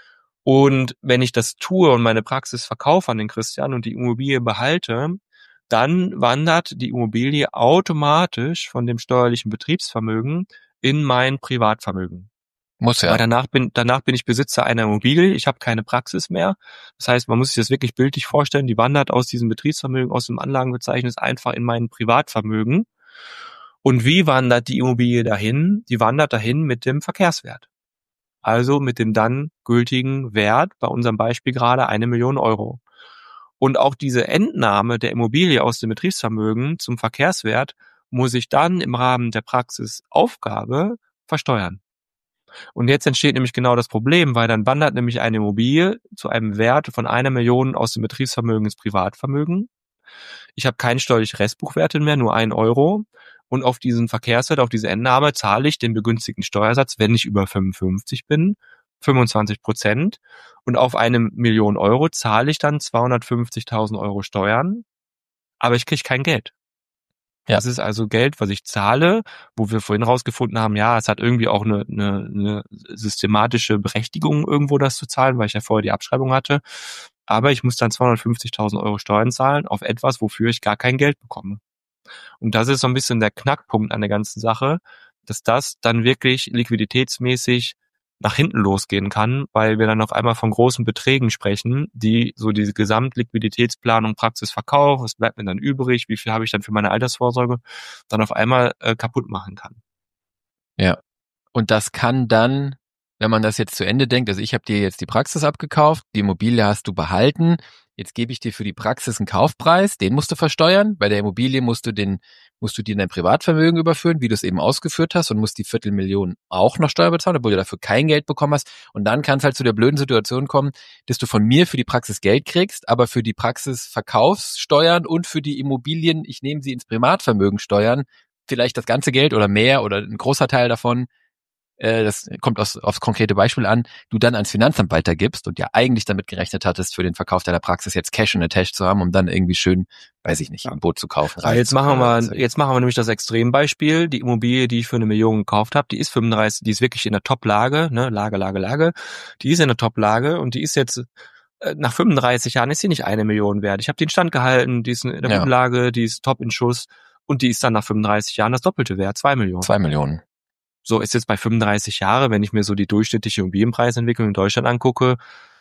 Und wenn ich das tue und meine Praxis verkaufe an den Christian und die Immobilie behalte, dann wandert die Immobilie automatisch von dem steuerlichen Betriebsvermögen in mein Privatvermögen. Muss ja. Weil danach bin, danach bin ich Besitzer einer Immobilie, ich habe keine Praxis mehr. Das heißt, man muss sich das wirklich bildlich vorstellen, die wandert aus diesem Betriebsvermögen, aus dem Anlagenverzeichnis einfach in mein Privatvermögen. Und wie wandert die Immobilie dahin? Die wandert dahin mit dem Verkehrswert. Also mit dem dann gültigen Wert, bei unserem Beispiel gerade eine Million Euro. Und auch diese Entnahme der Immobilie aus dem Betriebsvermögen zum Verkehrswert muss ich dann im Rahmen der Praxisaufgabe versteuern. Und jetzt entsteht nämlich genau das Problem, weil dann wandert nämlich eine Immobilie zu einem Wert von einer Million aus dem Betriebsvermögen ins Privatvermögen. Ich habe keinen steuerlichen Restbuchwert mehr, nur ein Euro. Und auf diesen Verkehrswert, auf diese Entnahme zahle ich den begünstigten Steuersatz, wenn ich über fünfundfünfzig bin, fünfundzwanzig Prozent. Und auf eine Million Euro zahle ich dann zweihundertfünfzigtausend Euro Steuern, aber ich kriege kein Geld. Ja. Das ist also Geld, was ich zahle, wo wir vorhin rausgefunden haben, ja, es hat irgendwie auch eine, eine, eine systematische Berechtigung, irgendwo das zu zahlen, weil ich ja vorher die Abschreibung hatte. Aber ich muss dann zweihundertfünfzigtausend Euro Steuern zahlen auf etwas, wofür ich gar kein Geld bekomme. Und das ist so ein bisschen der Knackpunkt an der ganzen Sache, dass das dann wirklich liquiditätsmäßig nach hinten losgehen kann, weil wir dann auf einmal von großen Beträgen sprechen, die so diese Gesamtliquiditätsplanung, Praxisverkauf, was bleibt mir dann übrig, wie viel habe ich dann für meine Altersvorsorge, dann auf einmal äh, kaputt machen kann. Ja, und das kann dann, wenn man das jetzt zu Ende denkt, also ich habe dir jetzt die Praxis abgekauft, die Immobilie hast du behalten, jetzt gebe ich dir für die Praxis einen Kaufpreis, den musst du versteuern, bei der Immobilie musst du den musst du dir in dein Privatvermögen überführen, wie du es eben ausgeführt hast, und musst die Viertelmillion auch noch Steuer bezahlen, obwohl du dafür kein Geld bekommen hast. Und dann kann es halt zu der blöden Situation kommen, dass du von mir für die Praxis Geld kriegst, aber für die Praxisverkaufssteuern und für die Immobilien, ich nehme sie ins Privatvermögen steuern, vielleicht das ganze Geld oder mehr oder ein großer Teil davon, das kommt aus, aufs konkrete Beispiel an, du dann ans Finanzamt weitergibst und ja eigentlich damit gerechnet hattest, für den Verkauf deiner Praxis jetzt Cash in the Tash zu haben, um dann irgendwie schön, weiß ich nicht, ein Boot zu kaufen. Ja, jetzt machen wir, jetzt machen wir nämlich das Extrembeispiel. Die Immobilie, die ich für eine Million gekauft habe, die ist fünfunddreißig, die ist wirklich in der Top-Lage, ne, Lage, Lage, Lage. Die ist in der Top-Lage und die ist jetzt, nach fünfunddreißig Jahren ist sie nicht eine Million wert. Ich habe den Stand gehalten, die ist in der ja. guten Lage, die ist top in Schuss und die ist dann nach fünfunddreißig Jahren das Doppelte wert, zwei Millionen. Zwei Millionen. So ist jetzt bei fünfunddreißig Jahre, wenn ich mir so die durchschnittliche Immobilienpreisentwicklung in Deutschland angucke,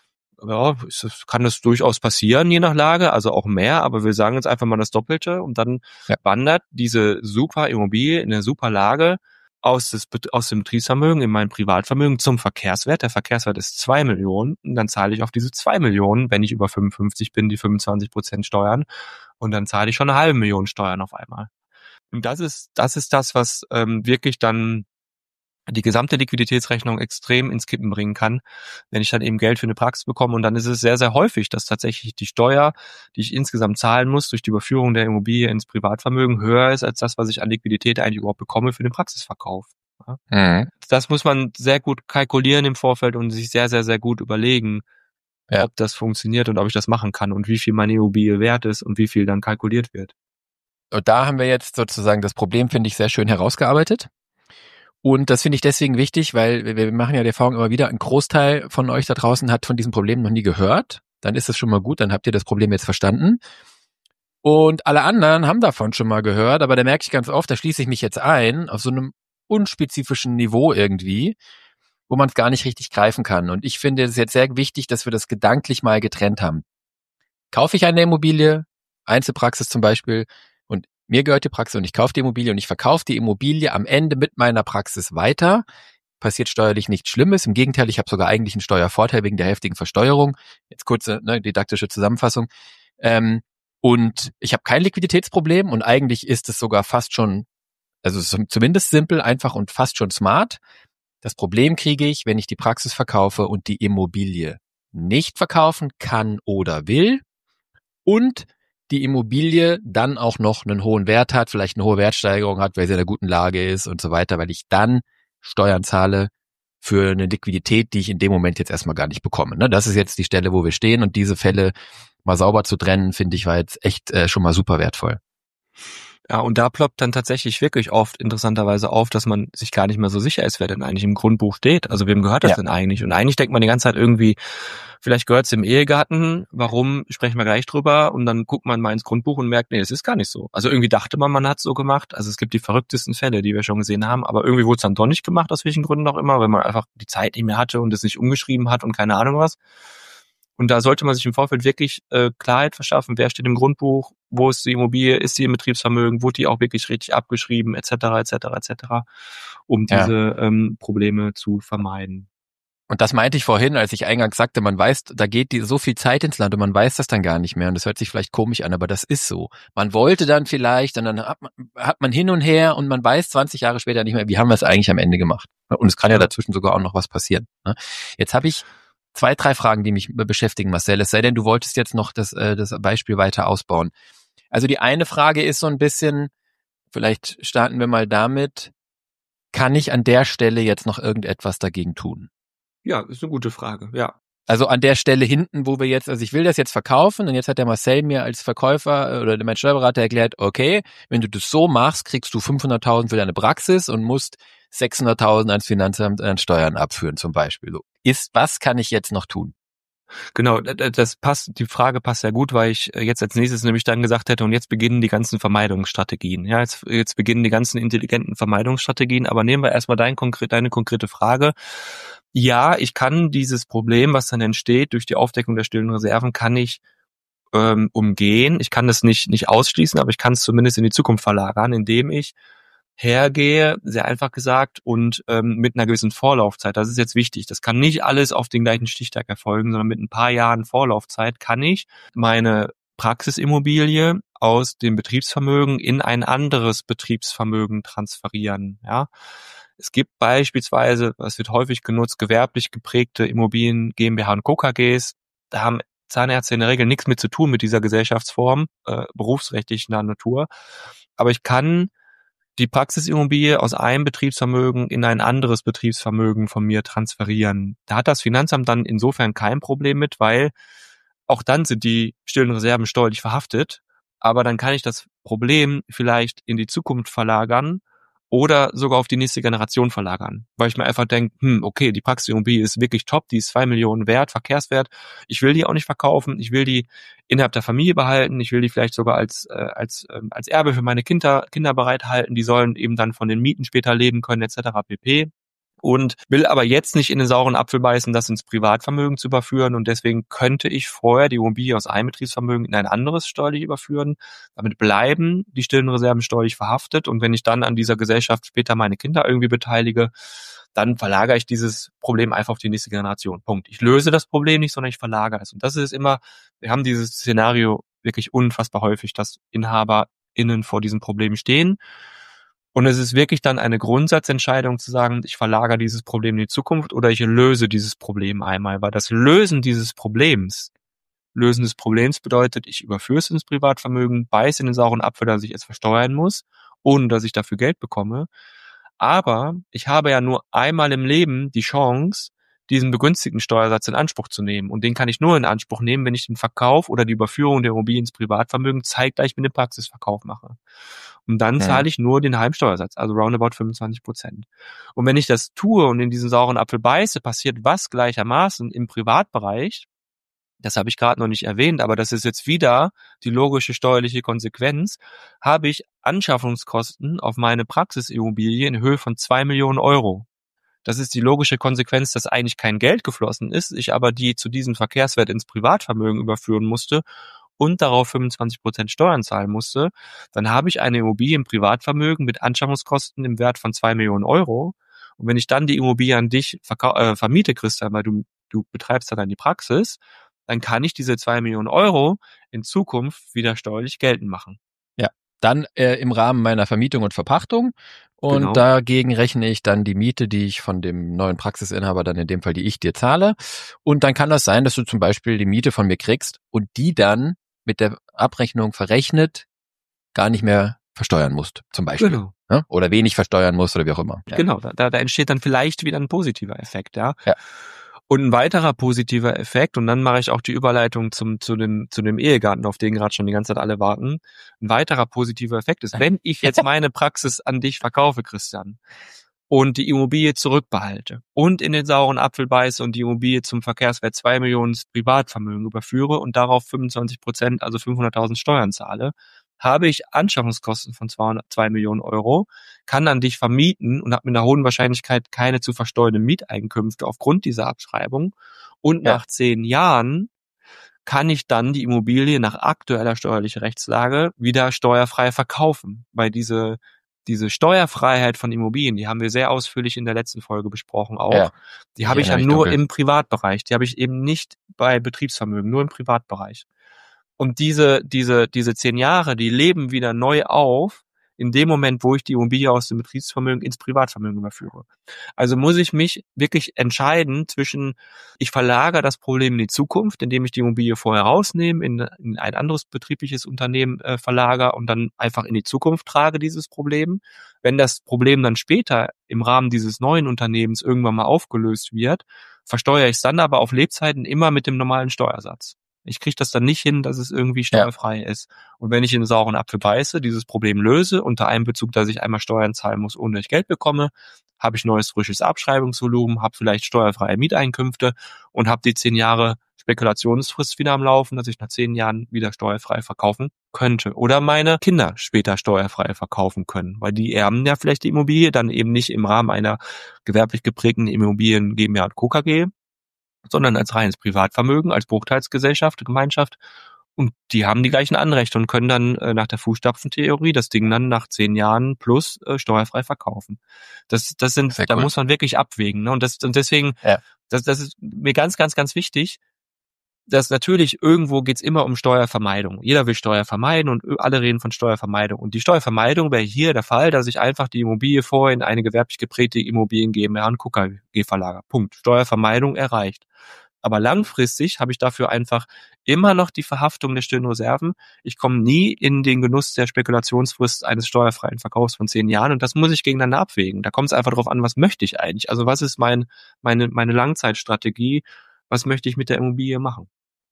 ja, ist, kann das durchaus passieren, je nach Lage, also auch mehr, aber wir sagen jetzt einfach mal das Doppelte und dann ja. wandert diese super Immobilie in der super Lage aus, des, aus dem Betriebsvermögen in mein Privatvermögen zum Verkehrswert. Der Verkehrswert ist zwei Millionen und dann zahle ich auf diese zwei Millionen, wenn ich über fünfundfünfzig bin, die fünfundzwanzig Prozent Steuern und dann zahle ich schon eine halbe Million Steuern auf einmal. Und das ist, das ist das, was ähm, wirklich dann die gesamte Liquiditätsrechnung extrem ins Kippen bringen kann, wenn ich dann eben Geld für eine Praxis bekomme. Und dann ist es sehr, sehr häufig, dass tatsächlich die Steuer, die ich insgesamt zahlen muss, durch die Überführung der Immobilie ins Privatvermögen höher ist, als das, was ich an Liquidität eigentlich überhaupt bekomme für den Praxisverkauf. Ja? Mhm. Das muss man sehr gut kalkulieren im Vorfeld und sich sehr, sehr, sehr gut überlegen, ja. ob das funktioniert und ob ich das machen kann und wie viel meine Immobilie wert ist und wie viel dann kalkuliert wird. Und da haben wir jetzt sozusagen das Problem, finde ich, sehr schön herausgearbeitet. Und das finde ich deswegen wichtig, weil wir machen ja die Erfahrung immer wieder, ein Großteil von euch da draußen hat von diesem Problem noch nie gehört. Dann ist es schon mal gut, dann habt ihr das Problem jetzt verstanden. Und alle anderen haben davon schon mal gehört, aber da merke ich ganz oft, da schließe ich mich jetzt ein, auf so einem unspezifischen Niveau irgendwie, wo man es gar nicht richtig greifen kann. Und ich finde es jetzt sehr wichtig, dass wir das gedanklich mal getrennt haben. Kaufe ich eine Immobilie, Einzelpraxis zum Beispiel, und mir gehört die Praxis und ich kaufe die Immobilie und ich verkaufe die Immobilie am Ende mit meiner Praxis weiter. Passiert steuerlich nichts Schlimmes. Im Gegenteil, ich habe sogar eigentlich einen Steuervorteil wegen der heftigen Versteuerung. Jetzt kurze ne, didaktische Zusammenfassung. Ähm, und ich habe kein Liquiditätsproblem und eigentlich ist es sogar fast schon, also zumindest simpel, einfach und fast schon smart. Das Problem kriege ich, wenn ich die Praxis verkaufe und die Immobilie nicht verkaufen kann oder will und die Immobilie dann auch noch einen hohen Wert hat, vielleicht eine hohe Wertsteigerung hat, weil sie in einer guten Lage ist und so weiter, weil ich dann Steuern zahle für eine Liquidität, die ich in dem Moment jetzt erstmal gar nicht bekomme. Das ist jetzt die Stelle, wo wir stehen und diese Fälle mal sauber zu trennen, finde ich, war jetzt echt äh, schon mal super wertvoll. Ja, und da ploppt dann tatsächlich wirklich oft interessanterweise auf, dass man sich gar nicht mehr so sicher ist, wer denn eigentlich im Grundbuch steht. Also wem gehört das Ja. denn eigentlich? Und eigentlich denkt man die ganze Zeit irgendwie, vielleicht gehört es dem Ehegatten, warum, sprechen wir gleich drüber. Und dann guckt man mal ins Grundbuch und merkt, nee, es ist gar nicht so. Also irgendwie dachte man, man hat es so gemacht. Also es gibt die verrücktesten Fälle, die wir schon gesehen haben. Aber irgendwie wurde es dann doch nicht gemacht, aus welchen Gründen auch immer, weil man einfach die Zeit nicht mehr hatte und es nicht umgeschrieben hat und keine Ahnung was. Und da sollte man sich im Vorfeld wirklich äh, Klarheit verschaffen, wer steht im Grundbuch, wo ist die Immobilie, ist sie im Betriebsvermögen, wurde die auch wirklich richtig abgeschrieben, et cetera, et cetera, et cetera, um Ja. diese ähm, Probleme zu vermeiden. Und das meinte ich vorhin, als ich eingangs sagte, man weiß, da geht die, so viel Zeit ins Land und man weiß das dann gar nicht mehr. Und das hört sich vielleicht komisch an, aber das ist so. Man wollte dann vielleicht und dann hat man, hat man hin und her und man weiß zwanzig Jahre später nicht mehr, wie haben wir es eigentlich am Ende gemacht. Und es kann ja dazwischen sogar auch noch was passieren. Jetzt habe ich zwei, drei Fragen, die mich beschäftigen, Marcel. Es sei denn, du wolltest jetzt noch das, äh, das Beispiel weiter ausbauen. Also die eine Frage ist so ein bisschen, vielleicht starten wir mal damit, kann ich an der Stelle jetzt noch irgendetwas dagegen tun? Ja, ist eine gute Frage, ja. Also an der Stelle hinten, wo wir jetzt, also ich will das jetzt verkaufen und jetzt hat der Marcel mir als Verkäufer oder mein Steuerberater erklärt, okay, wenn du das so machst, kriegst du fünfhunderttausend für deine Praxis und musst sechshunderttausend ans Finanzamt an Steuern abführen zum Beispiel. So. Ist, was kann ich jetzt noch tun? Genau, das passt, die Frage passt sehr gut, weil ich jetzt als nächstes nämlich dann gesagt hätte, und jetzt beginnen die ganzen Vermeidungsstrategien. Ja, jetzt, jetzt beginnen die ganzen intelligenten Vermeidungsstrategien, aber nehmen wir erstmal dein konkret, deine konkrete Frage. Ja, ich kann dieses Problem, was dann entsteht durch die Aufdeckung der stillen Reserven, kann ich ähm, umgehen. Ich kann das nicht, nicht ausschließen, aber ich kann es zumindest in die Zukunft verlagern, indem ich hergehe, sehr einfach gesagt, und ähm, mit einer gewissen Vorlaufzeit. Das ist jetzt wichtig. Das kann nicht alles auf den gleichen Stichtag erfolgen, sondern mit ein paar Jahren Vorlaufzeit kann ich meine Praxisimmobilie aus dem Betriebsvermögen in ein anderes Betriebsvermögen transferieren. Ja, es gibt beispielsweise, was wird häufig genutzt, gewerblich geprägte Immobilien, GmbH und Co. K Gs. Da haben Zahnärzte in der Regel nichts mit zu tun mit dieser Gesellschaftsform, äh, berufsrechtlicher Natur. Aber ich kann die Praxisimmobilie aus einem Betriebsvermögen in ein anderes Betriebsvermögen von mir transferieren. Da hat das Finanzamt dann insofern kein Problem mit, weil auch dann sind die stillen Reserven steuerlich verhaftet, aber dann kann ich das Problem vielleicht in die Zukunft verlagern oder sogar auf die nächste Generation verlagern, weil ich mir einfach denke, hm, okay, die Praxisimmobilie ist wirklich top, die ist zwei Millionen wert, Verkehrswert, ich will die auch nicht verkaufen, ich will die innerhalb der Familie behalten, ich will die vielleicht sogar als äh, als äh, als Erbe für meine Kinder Kinder bereithalten, die sollen eben dann von den Mieten später leben können, et cetera pp. Und will aber jetzt nicht in den sauren Apfel beißen, das ins Privatvermögen zu überführen, und deswegen könnte ich vorher die Immobilie aus einem Betriebsvermögen in ein anderes steuerlich überführen. Damit bleiben die stillen Reserven steuerlich verhaftet, und wenn ich dann an dieser Gesellschaft später meine Kinder irgendwie beteilige, dann verlagere ich dieses Problem einfach auf die nächste Generation. Punkt. Ich löse das Problem nicht, sondern ich verlagere es. Und das ist immer, wir haben dieses Szenario wirklich unfassbar häufig, dass InhaberInnen vor diesem Problem stehen. Und es ist wirklich dann eine Grundsatzentscheidung zu sagen, ich verlagere dieses Problem in die Zukunft oder ich löse dieses Problem einmal, weil das Lösen dieses Problems, Lösen des Problems bedeutet, ich überführe es ins Privatvermögen, beiße in den sauren Apfel, dass ich es versteuern muss, ohne dass ich dafür Geld bekomme. Aber ich habe ja nur einmal im Leben die Chance, diesen begünstigten Steuersatz in Anspruch zu nehmen. Und den kann ich nur in Anspruch nehmen, wenn ich den Verkauf oder die Überführung der Immobilie ins Privatvermögen zeitgleich mit dem Praxisverkauf mache. Und dann Mhm. zahle ich nur den Heimsteuersatz, also roundabout fünfundzwanzig Prozent. Und wenn ich das tue und in diesen sauren Apfel beiße, passiert was gleichermaßen im Privatbereich. Das habe ich gerade noch nicht erwähnt, aber das ist jetzt wieder die logische steuerliche Konsequenz. Habe ich Anschaffungskosten auf meine Praxisimmobilie in Höhe von zwei Millionen Euro. Das ist die logische Konsequenz, dass eigentlich kein Geld geflossen ist, ich aber die zu diesem Verkehrswert ins Privatvermögen überführen musste und darauf fünfundzwanzig Prozent Steuern zahlen musste. Dann habe ich eine Immobilie im Privatvermögen mit Anschaffungskosten im Wert von zwei Millionen Euro. Und wenn ich dann die Immobilie an dich verkau- äh, vermiete, Christian, weil du, du betreibst dann die Praxis, dann kann ich diese zwei Millionen Euro in Zukunft wieder steuerlich geltend machen. Ja, dann äh, im Rahmen meiner Vermietung und Verpachtung. Und Genau. dagegen rechne ich dann die Miete, die ich von dem neuen Praxisinhaber, dann in dem Fall, die ich dir zahle. Und dann kann das sein, dass du zum Beispiel die Miete von mir kriegst und die dann mit der Abrechnung verrechnet gar nicht mehr versteuern musst, zum Beispiel. Genau. Ja? Oder wenig versteuern musst oder wie auch immer. Ja. Genau, da, da entsteht dann vielleicht wieder ein positiver Effekt, ja. Ja. Und ein weiterer positiver Effekt, und dann mache ich auch die Überleitung zum, zu dem, zu dem Ehegatten, auf den gerade schon die ganze Zeit alle warten. Ein weiterer positiver Effekt ist, wenn ich jetzt meine Praxis an dich verkaufe, Christian, und die Immobilie zurückbehalte und in den sauren Apfel beiße und die Immobilie zum Verkehrswert zwei Millionen ins Privatvermögen überführe und darauf fünfundzwanzig Prozent, also fünfhunderttausend Steuern zahle, habe ich Anschaffungskosten von zwei Millionen Euro, kann an dich vermieten und habe mit einer hohen Wahrscheinlichkeit keine zu versteuernde Mieteinkünfte aufgrund dieser Abschreibung. Und Ja. nach zehn Jahren kann ich dann die Immobilie nach aktueller steuerlicher Rechtslage wieder steuerfrei verkaufen, weil diese diese Steuerfreiheit von Immobilien, die haben wir sehr ausführlich in der letzten Folge besprochen auch. Ja. Die habe Ich ich ja erinnere mich nur dunkel. im Privatbereich. Die habe ich eben nicht bei Betriebsvermögen, nur im Privatbereich. Und diese, diese, diese zehn Jahre, die leben wieder neu auf in dem Moment, wo ich die Immobilie aus dem Betriebsvermögen ins Privatvermögen überführe. Also muss ich mich wirklich entscheiden zwischen, ich verlagere das Problem in die Zukunft, indem ich die Immobilie vorher rausnehme, in, in ein anderes betriebliches Unternehmen äh, verlagere und dann einfach in die Zukunft trage, dieses Problem. Wenn das Problem dann später im Rahmen dieses neuen Unternehmens irgendwann mal aufgelöst wird, versteuere ich es dann aber auf Lebzeiten immer mit dem normalen Steuersatz. Ich kriege das dann nicht hin, dass es irgendwie steuerfrei ja. ist. Und wenn ich in den sauren Apfel beiße, dieses Problem löse, unter einem Bezug, dass ich einmal Steuern zahlen muss, ohne dass ich Geld bekomme, habe ich neues frisches Abschreibungsvolumen, habe vielleicht steuerfreie Mieteinkünfte und habe die zehn Jahre Spekulationsfrist wieder am Laufen, dass ich nach zehn Jahren wieder steuerfrei verkaufen könnte. Oder meine Kinder später steuerfrei verkaufen können, weil die erben ja vielleicht die Immobilie, dann eben nicht im Rahmen einer gewerblich geprägten Immobilien GmbH und Co. K G, sondern als reines Privatvermögen, als Bruchteilsgesellschaft, Gemeinschaft. Und die haben die gleichen Anrechte und können dann äh, nach der Fußstapfentheorie das Ding dann nach zehn Jahren plus äh, steuerfrei verkaufen. Das, das sind, Sehr da cool. muss man wirklich abwägen. Ne? Und das, und deswegen, ja. das, das ist mir ganz, ganz, ganz wichtig, dass natürlich irgendwo geht's immer um Steuervermeidung. Jeder will Steuer vermeiden und alle reden von Steuervermeidung. Und die Steuervermeidung wäre hier der Fall, dass ich einfach die Immobilie vorher in eine gewerblich geprägte Immobilien GmbH und Co. K G verlagere. Punkt. Steuervermeidung erreicht. Aber langfristig habe ich dafür einfach immer noch die Verhaftung der stillen Reserven. Ich komme nie in den Genuss der Spekulationsfrist eines steuerfreien Verkaufs von zehn Jahren und das muss ich gegeneinander abwägen. Da kommt es einfach darauf an, was möchte ich eigentlich? Also was ist mein meine meine Langzeitstrategie? Was möchte ich mit der Immobilie machen?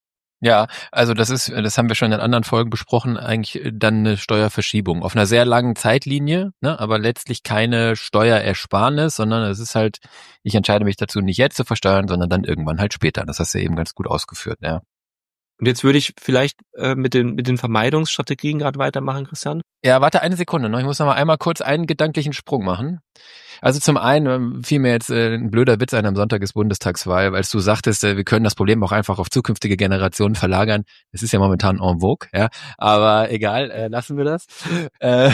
Ja, also das ist, das haben wir schon in anderen Folgen besprochen, eigentlich dann eine Steuerverschiebung auf einer sehr langen Zeitlinie, ne, aber letztlich keine Steuerersparnis, sondern es ist halt, ich entscheide mich dazu, nicht jetzt zu versteuern, sondern dann irgendwann halt später. Das hast du ja eben ganz gut ausgeführt, ja. Und jetzt würde ich vielleicht äh, mit den mit den Vermeidungsstrategien gerade weitermachen, Christian. Ja, warte eine Sekunde noch. Ich muss noch mal einmal kurz einen gedanklichen Sprung machen. Also zum einen fiel mir jetzt äh, ein blöder Witz ein, am Sonntag ist Bundestagswahl, weil du sagtest, äh, wir können das Problem auch einfach auf zukünftige Generationen verlagern. Das ist ja momentan en vogue, ja. Aber egal, äh, lassen wir das. Äh,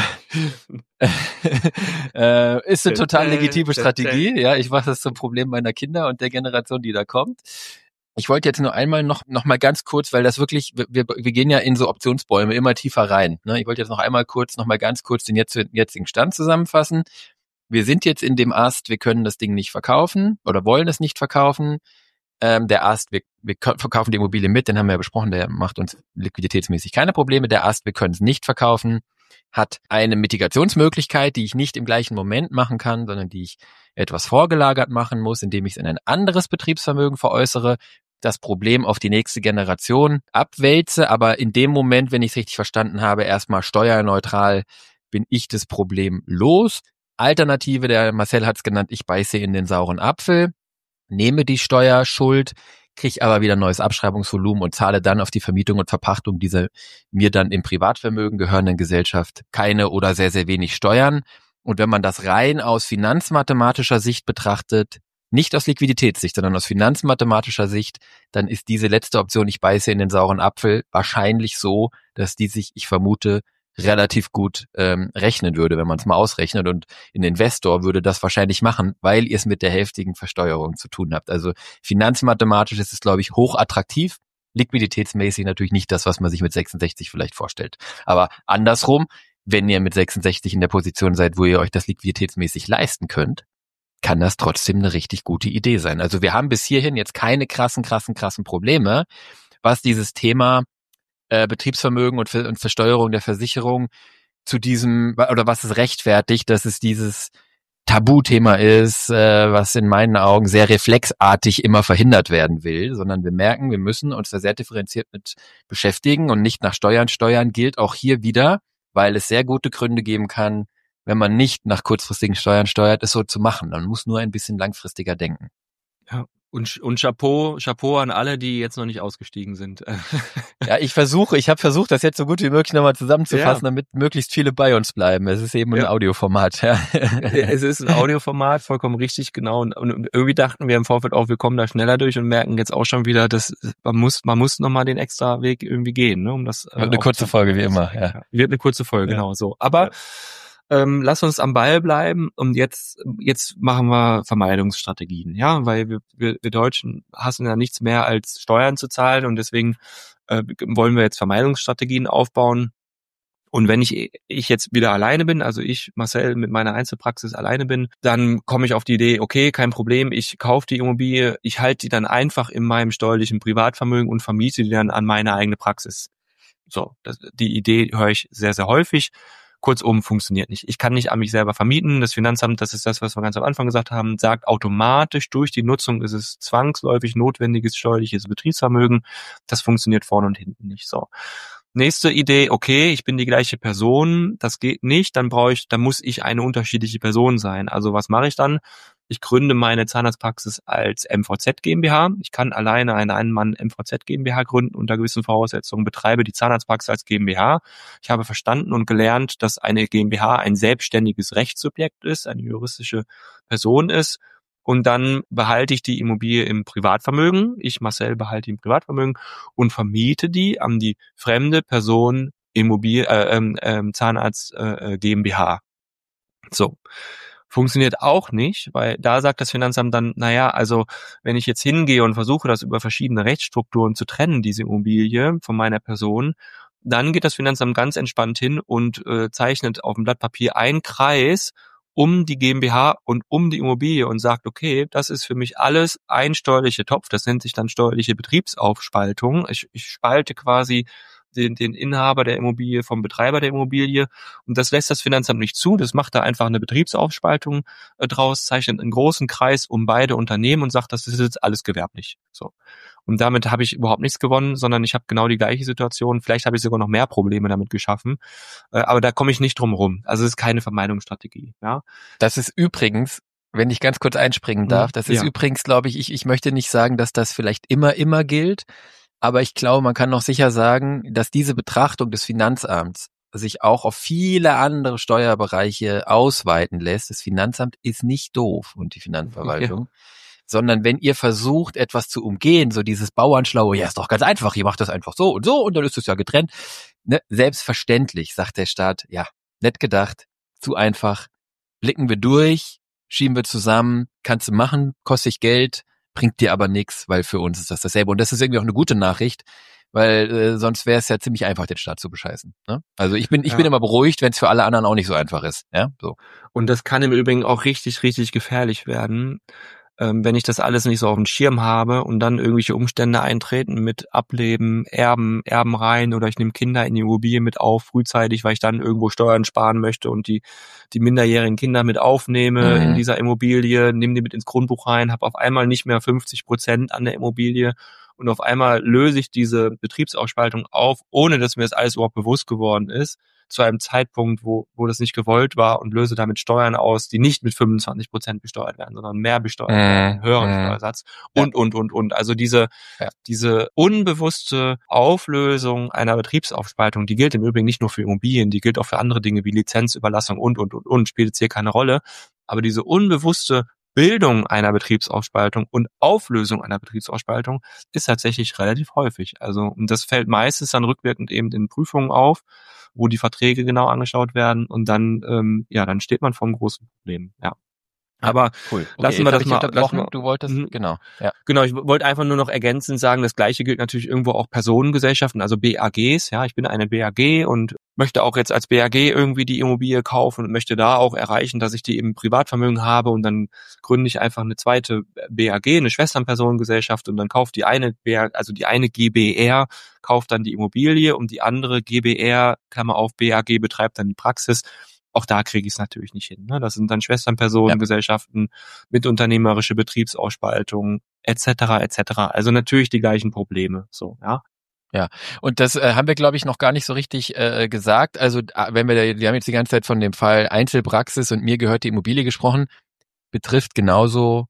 äh, ist eine total legitime Strategie. Ja, ich mache das zum Problem meiner Kinder und der Generation, die da kommt. Ich wollte jetzt nur einmal noch noch mal ganz kurz, weil das wirklich, wir, wir gehen ja in so Optionsbäume immer tiefer rein. Ne? Ich wollte jetzt noch einmal kurz, noch mal ganz kurz den jetzt, jetzigen Stand zusammenfassen. Wir sind jetzt in dem Ast, wir können das Ding nicht verkaufen oder wollen es nicht verkaufen. Ähm, der Ast, wir, wir verkaufen die Immobilie mit, den haben wir ja besprochen, der macht uns liquiditätsmäßig keine Probleme. Der Ast, wir können es nicht verkaufen, hat eine Mitigationsmöglichkeit, die ich nicht im gleichen Moment machen kann, sondern die ich etwas vorgelagert machen muss, indem ich es in ein anderes Betriebsvermögen veräußere, das Problem auf die nächste Generation abwälze, aber in dem Moment, wenn ich es richtig verstanden habe, erstmal steuerneutral bin ich das Problem los. Alternative, der Marcel hat es genannt, ich beiße in den sauren Apfel, nehme die Steuerschuld, kriege aber wieder neues Abschreibungsvolumen und zahle dann auf die Vermietung und Verpachtung dieser mir dann im Privatvermögen gehörenden Gesellschaft keine oder sehr, sehr wenig Steuern. Und wenn man das rein aus finanzmathematischer Sicht betrachtet, nicht aus Liquiditätssicht, sondern aus finanzmathematischer Sicht, dann ist diese letzte Option, ich beiße in den sauren Apfel, wahrscheinlich so, dass die sich, ich vermute, relativ gut ähm, rechnen würde, wenn man es mal ausrechnet. Und ein Investor würde das wahrscheinlich machen, weil ihr es mit der hälftigen Versteuerung zu tun habt. Also finanzmathematisch ist es, glaube ich, hoch attraktiv. Liquiditätsmäßig natürlich nicht das, was man sich mit sechsundsechzig vielleicht vorstellt. Aber andersrum, wenn ihr mit sechsundsechzig in der Position seid, wo ihr euch das liquiditätsmäßig leisten könnt, kann das trotzdem eine richtig gute Idee sein. Also wir haben bis hierhin jetzt keine krassen, krassen, krassen Probleme, was dieses Thema äh, Betriebsvermögen und, Ver- und Versteuerung der Versicherung zu diesem, oder was es rechtfertigt, dass es dieses Tabuthema ist, äh, was in meinen Augen sehr reflexartig immer verhindert werden will, sondern wir merken, wir müssen uns da sehr differenziert mit beschäftigen und nicht nach Steuern steuern gilt auch hier wieder, weil es sehr gute Gründe geben kann, wenn man nicht nach kurzfristigen Steuern steuert, es so zu machen. Man muss nur ein bisschen langfristiger denken. Ja. Und, und Chapeau, Chapeau an alle, die jetzt noch nicht ausgestiegen sind. Ja, ich versuche, ich habe versucht, das jetzt so gut wie möglich nochmal zusammenzufassen, Ja. damit möglichst viele bei uns bleiben. Es ist eben ein Ja. Audioformat. Ja. Es ist ein Audioformat, vollkommen richtig, genau. Und, und irgendwie dachten wir im Vorfeld auch, wir kommen da schneller durch und merken jetzt auch schon wieder, dass man muss, man muss nochmal den extra Weg irgendwie gehen, ne, um das. Wird eine kurze Folge wie immer. Ja. Wird eine kurze Folge, Ja. genau so. Aber ja. Ähm, lass uns am Ball bleiben und jetzt jetzt machen wir Vermeidungsstrategien, ja, weil wir, wir, wir Deutschen hassen ja nichts mehr als Steuern zu zahlen und deswegen äh, wollen wir jetzt Vermeidungsstrategien aufbauen. Und wenn ich ich jetzt wieder alleine bin, also ich, Marcel, mit meiner Einzelpraxis alleine bin, dann komme ich auf die Idee, okay, kein Problem, ich kaufe die Immobilie, ich halte die dann einfach in meinem steuerlichen Privatvermögen und vermiete die dann an meine eigene Praxis. So, das, die Idee höre ich sehr, sehr häufig. Kurzum, funktioniert nicht. Ich kann nicht an mich selber vermieten. Das Finanzamt, das ist das, was wir ganz am Anfang gesagt haben, sagt automatisch, durch die Nutzung ist es zwangsläufig notwendiges steuerliches Betriebsvermögen. Das funktioniert vorne und hinten nicht so. Nächste Idee, okay, ich bin die gleiche Person, das geht nicht, dann brauche ich, dann muss ich eine unterschiedliche Person sein. Also was mache ich dann? Ich gründe meine Zahnarztpraxis als M V Z GmbH. Ich kann alleine eine Ein-Mann-M V Z GmbH gründen unter gewissen Voraussetzungen, betreibe die Zahnarztpraxis als GmbH. Ich habe verstanden und gelernt, dass eine GmbH ein selbstständiges Rechtssubjekt ist, eine juristische Person ist. Und dann behalte ich die Immobilie im Privatvermögen. Ich, Marcel, behalte die im Privatvermögen und vermiete die an die fremde Person Immobilie, äh, äh, Zahnarzt äh, GmbH. So. Funktioniert auch nicht, weil da sagt das Finanzamt dann, naja, also wenn ich jetzt hingehe und versuche, das über verschiedene Rechtsstrukturen zu trennen, diese Immobilie von meiner Person, dann geht das Finanzamt ganz entspannt hin und äh, zeichnet auf dem Blatt Papier einen Kreis um die GmbH und um die Immobilie und sagt, okay, das ist für mich alles ein steuerlicher Topf, das nennt sich dann steuerliche Betriebsaufspaltung. Ich, ich spalte quasi den, den Inhaber der Immobilie vom Betreiber der Immobilie und das lässt das Finanzamt nicht zu, das macht da einfach eine Betriebsaufspaltung äh, draus, zeichnet einen großen Kreis um beide Unternehmen und sagt, das ist jetzt alles gewerblich. So. Und damit habe ich überhaupt nichts gewonnen, sondern ich habe genau die gleiche Situation, vielleicht habe ich sogar noch mehr Probleme damit geschaffen, äh, aber da komme ich nicht drum rum. Also es ist keine Vermeidungsstrategie. Ja. Das ist übrigens, wenn ich ganz kurz einspringen darf, das ist ja. übrigens, glaube ich, ich, ich möchte nicht sagen, dass das vielleicht immer, immer gilt, aber ich glaube, man kann noch sicher sagen, dass diese Betrachtung des Finanzamts sich auch auf viele andere Steuerbereiche ausweiten lässt. Das Finanzamt ist nicht doof und die Finanzverwaltung, ja. Sondern wenn ihr versucht, etwas zu umgehen, so dieses Bauernschlaue, ja, ist doch ganz einfach, ihr macht das einfach so und so und dann ist es ja getrennt. Ne? Selbstverständlich, sagt der Staat, ja, nett gedacht, zu einfach, blicken wir durch, schieben wir zusammen, kannst du machen, kostet dich Geld, bringt dir aber nichts, weil für uns ist das dasselbe. Und das ist irgendwie auch eine gute Nachricht, weil äh, sonst wäre es ja ziemlich einfach, den Staat zu bescheißen. Ne? Also ich bin ich ja. bin immer beruhigt, wenn es für alle anderen auch nicht so einfach ist. Ja, so. Und das kann im Übrigen auch richtig, richtig gefährlich werden, ähm, wenn ich das alles nicht so auf dem Schirm habe und dann irgendwelche Umstände eintreten mit Ableben, Erben, Erbenreihen oder ich nehme Kinder in die Immobilie mit auf, frühzeitig, weil ich dann irgendwo Steuern sparen möchte und die die minderjährigen Kinder mit aufnehme mhm. in dieser Immobilie, nehme die mit ins Grundbuch rein, habe auf einmal nicht mehr fünfzig Prozent an der Immobilie und auf einmal löse ich diese Betriebsaufspaltung auf, ohne dass mir das alles überhaupt bewusst geworden ist, zu einem Zeitpunkt, wo wo das nicht gewollt war und löse damit Steuern aus, die nicht mit fünfundzwanzig Prozent besteuert werden, sondern mehr besteuert mm, werden, höheren mm. Steuersatz und, ja. und, und, und. Also diese ja. diese unbewusste Auflösung einer Betriebsaufspaltung, die gilt im Übrigen nicht nur für Immobilien, die gilt auch für andere Dinge wie Lizenzüberlassung und, und, und, und, spielt jetzt hier keine Rolle. Aber diese unbewusste Bildung einer Betriebsaufspaltung und Auflösung einer Betriebsaufspaltung ist tatsächlich relativ häufig. Also, und das fällt meistens dann rückwirkend eben in Prüfungen auf, wo die Verträge genau angeschaut werden und dann, ähm, ja, dann steht man vor einem großen Problem, ja. Aber cool. Okay, lassen wir das mal, lassen wir, du wolltest, mh, genau, ja. Genau, ich wollte einfach nur noch ergänzend sagen, das Gleiche gilt natürlich irgendwo auch Personengesellschaften, also B A Gs, ja, ich bin eine B A G und möchte auch jetzt als B A G irgendwie die Immobilie kaufen und möchte da auch erreichen, dass ich die im Privatvermögen habe und dann gründe ich einfach eine zweite B A G, eine Schwesternpersonengesellschaft und dann kauft die eine B A, also die eine G b R kauft dann die Immobilie und die andere G b R, Klammer auf, B A G betreibt dann die Praxis. auch da kriege ich es natürlich nicht hin. Ne? Das sind dann Schwesternpersonengesellschaften, ja. Mitunternehmerische Betriebsausspaltung, et cetera, et cetera. Also natürlich die gleichen Probleme. So, ja. Ja, und das äh, haben wir, glaube ich, noch gar nicht so richtig äh, gesagt. Also wenn wir, da, wir haben jetzt die ganze Zeit von dem Fall Einzelpraxis und mir gehört die Immobilie gesprochen, betrifft genauso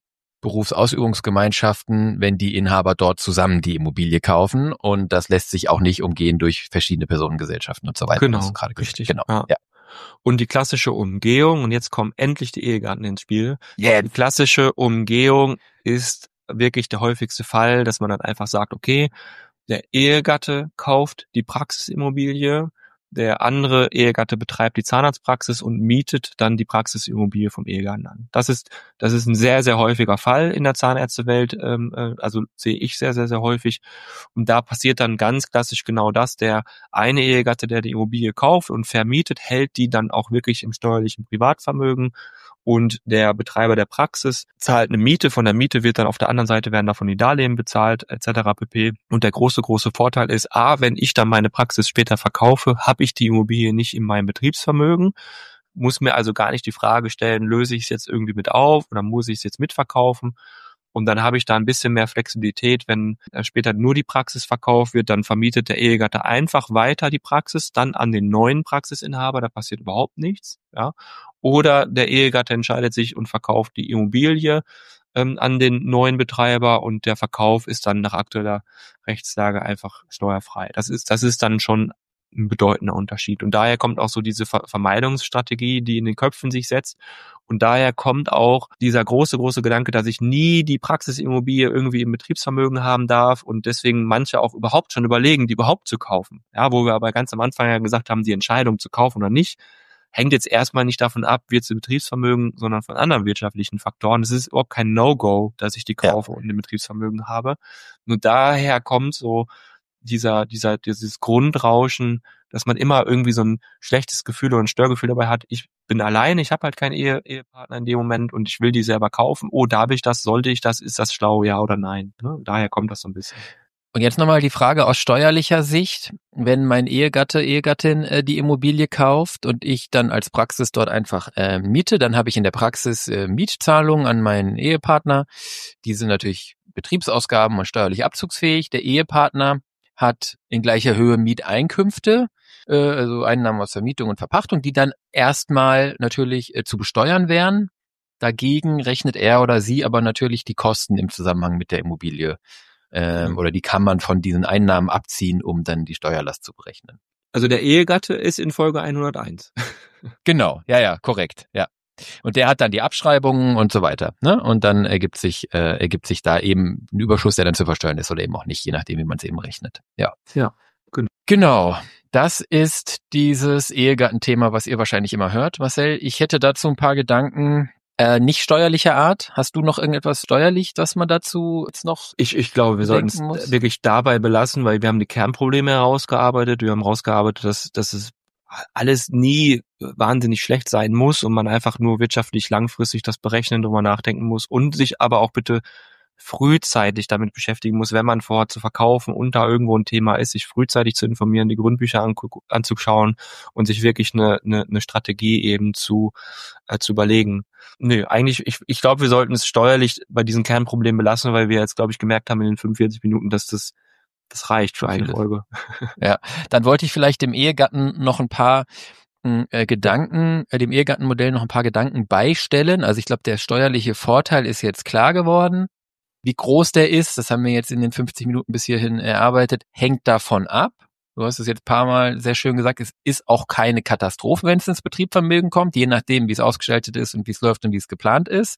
Berufsausübungsgemeinschaften, wenn die Inhaber dort zusammen die Immobilie kaufen, und das lässt sich auch nicht umgehen durch verschiedene Personengesellschaften und so weiter. Genau, das ist gerade richtig. Genau, ja. ja. Und die klassische Umgehung, und jetzt kommen endlich die Ehegatten ins Spiel. Yeah. Die klassische Umgehung ist wirklich der häufigste Fall, dass man dann einfach sagt, okay, der Ehegatte kauft die Praxisimmobilie, der andere Ehegatte betreibt die Zahnarztpraxis und mietet dann die Praxisimmobilie vom Ehegatten an. Das ist das ist ein sehr, sehr häufiger Fall in der Zahnärztewelt, ähm, äh, also sehe ich sehr, sehr, sehr häufig. Und da passiert dann ganz klassisch genau das, der eine Ehegatte, der die Immobilie kauft und vermietet, hält die dann auch wirklich im steuerlichen Privatvermögen. Und der Betreiber der Praxis zahlt eine Miete. Von der Miete wird dann auf der anderen Seite werden davon die Darlehen bezahlt, et cetera pp. Und der große, große Vorteil ist, a, wenn ich dann meine Praxis später verkaufe, habe ich die Immobilie nicht in meinem Betriebsvermögen, muss mir also gar nicht die Frage stellen, löse ich es jetzt irgendwie mit auf oder muss ich es jetzt mitverkaufen? Und dann habe ich da ein bisschen mehr Flexibilität, wenn später nur die Praxis verkauft wird, dann vermietet der Ehegatte einfach weiter die Praxis, dann an den neuen Praxisinhaber, da passiert überhaupt nichts, ja. Oder der Ehegatte entscheidet sich und verkauft die Immobilie ähm, an den neuen Betreiber, und der Verkauf ist dann nach aktueller Rechtslage einfach steuerfrei. Das ist, das ist dann schon ein bedeutender Unterschied. Und daher kommt auch so diese Ver- Vermeidungsstrategie, die in den Köpfen sich setzt. Und daher kommt auch dieser große, große Gedanke, dass ich nie die Praxisimmobilie irgendwie im Betriebsvermögen haben darf, und deswegen manche auch überhaupt schon überlegen, die überhaupt zu kaufen. Ja, wo wir aber ganz am Anfang ja gesagt haben, die Entscheidung zu kaufen oder nicht, hängt jetzt erstmal nicht davon ab, wird es im Betriebsvermögen, sondern von anderen wirtschaftlichen Faktoren. Es ist überhaupt kein No-Go, dass ich die kaufe ja. und im Betriebsvermögen habe. Nur daher kommt so dieser, dieser, dieses Grundrauschen, dass man immer irgendwie so ein schlechtes Gefühl oder ein Störgefühl dabei hat. Ich bin alleine, ich habe halt keinen Ehe, Ehepartner in dem Moment und ich will die selber kaufen. Oh, darf ich das? Sollte ich das? Ist das schlau? Ja oder nein? Ne? Daher kommt das so ein bisschen. Und jetzt nochmal die Frage aus steuerlicher Sicht. Wenn mein Ehegatte, Ehegattin äh, die Immobilie kauft und ich dann als Praxis dort einfach äh, miete, dann habe ich in der Praxis äh, Mietzahlungen an meinen Ehepartner. Die sind natürlich Betriebsausgaben und steuerlich abzugsfähig. Der Ehepartner hat in gleicher Höhe Mieteinkünfte, äh, also Einnahmen aus Vermietung und Verpachtung, die dann erstmal natürlich äh, zu besteuern wären. Dagegen rechnet er oder sie aber natürlich die Kosten im Zusammenhang mit der Immobilie. Ähm, oder die kann man von diesen Einnahmen abziehen, um dann die Steuerlast zu berechnen. Also der Ehegatte ist in Folge hunderteins. Genau, ja, ja, korrekt, ja. Und der hat dann die Abschreibungen und so weiter, ne? Und dann ergibt sich äh, ergibt sich da eben ein Überschuss, der dann zu versteuern ist oder eben auch nicht, je nachdem, wie man es eben rechnet. Ja, ja, genau. Genau. Das ist dieses Ehegattenthema, was ihr wahrscheinlich immer hört, Marcel. Ich hätte dazu ein paar Gedanken. Äh, nicht steuerlicher Art. Hast du noch irgendetwas steuerlich, das man dazu jetzt noch Ich, ich glaube, wir sollten es wirklich dabei belassen, weil wir haben die Kernprobleme herausgearbeitet. Wir haben herausgearbeitet, dass, dass es alles nie wahnsinnig schlecht sein muss und man einfach nur wirtschaftlich langfristig das berechnen, drüber nachdenken muss und sich aber auch bitte frühzeitig damit beschäftigen muss, wenn man vorhat zu verkaufen und da irgendwo ein Thema ist, sich frühzeitig zu informieren, die Grundbücher angu- anzuschauen und sich wirklich eine, eine, eine Strategie eben zu äh, zu überlegen. Nö, eigentlich, ich, ich glaube, wir sollten es steuerlich bei diesen Kernproblemen belassen, weil wir jetzt, glaube ich, gemerkt haben in den fünfundvierzig Minuten, dass das das reicht für eine Folge. Ja, dann wollte ich vielleicht dem Ehegatten noch ein paar äh, Gedanken, äh, dem Ehegattenmodell noch ein paar Gedanken beistellen. Also ich glaube, der steuerliche Vorteil ist jetzt klar geworden. Wie groß der ist, das haben wir jetzt in den fünfzig Minuten bis hierhin erarbeitet, hängt davon ab. Du hast es jetzt ein paar Mal sehr schön gesagt, es ist auch keine Katastrophe, wenn es ins Betriebsvermögen kommt, je nachdem, wie es ausgestaltet ist und wie es läuft und wie es geplant ist.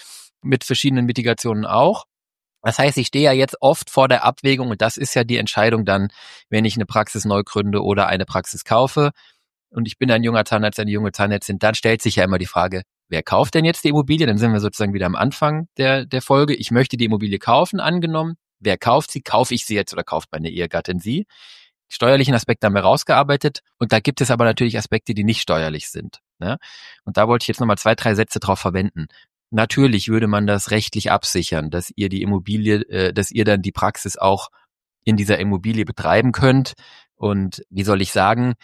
Mit verschiedenen Mitigationen auch. Das heißt, ich stehe ja jetzt oft vor der Abwägung, und das ist ja die Entscheidung dann, wenn ich eine Praxis neu gründe oder eine Praxis kaufe. Und ich bin ein junger Zahnarzt, eine junge Zahnärztin, dann stellt sich ja immer die Frage, wer kauft denn jetzt die Immobilie? Dann sind wir sozusagen wieder am Anfang der, der Folge. Ich möchte die Immobilie kaufen, angenommen. Wer kauft sie? Kaufe ich sie jetzt oder kauft meine Ehegattin sie? Die steuerlichen Aspekte haben wir rausgearbeitet. Und da gibt es aber natürlich Aspekte, die nicht steuerlich sind. Ne? Und da wollte ich jetzt nochmal zwei, drei Sätze drauf verwenden. Natürlich würde man das rechtlich absichern, dass ihr die Immobilie, äh, dass ihr dann die Praxis auch in dieser Immobilie betreiben könnt. Und wie soll ich sagen,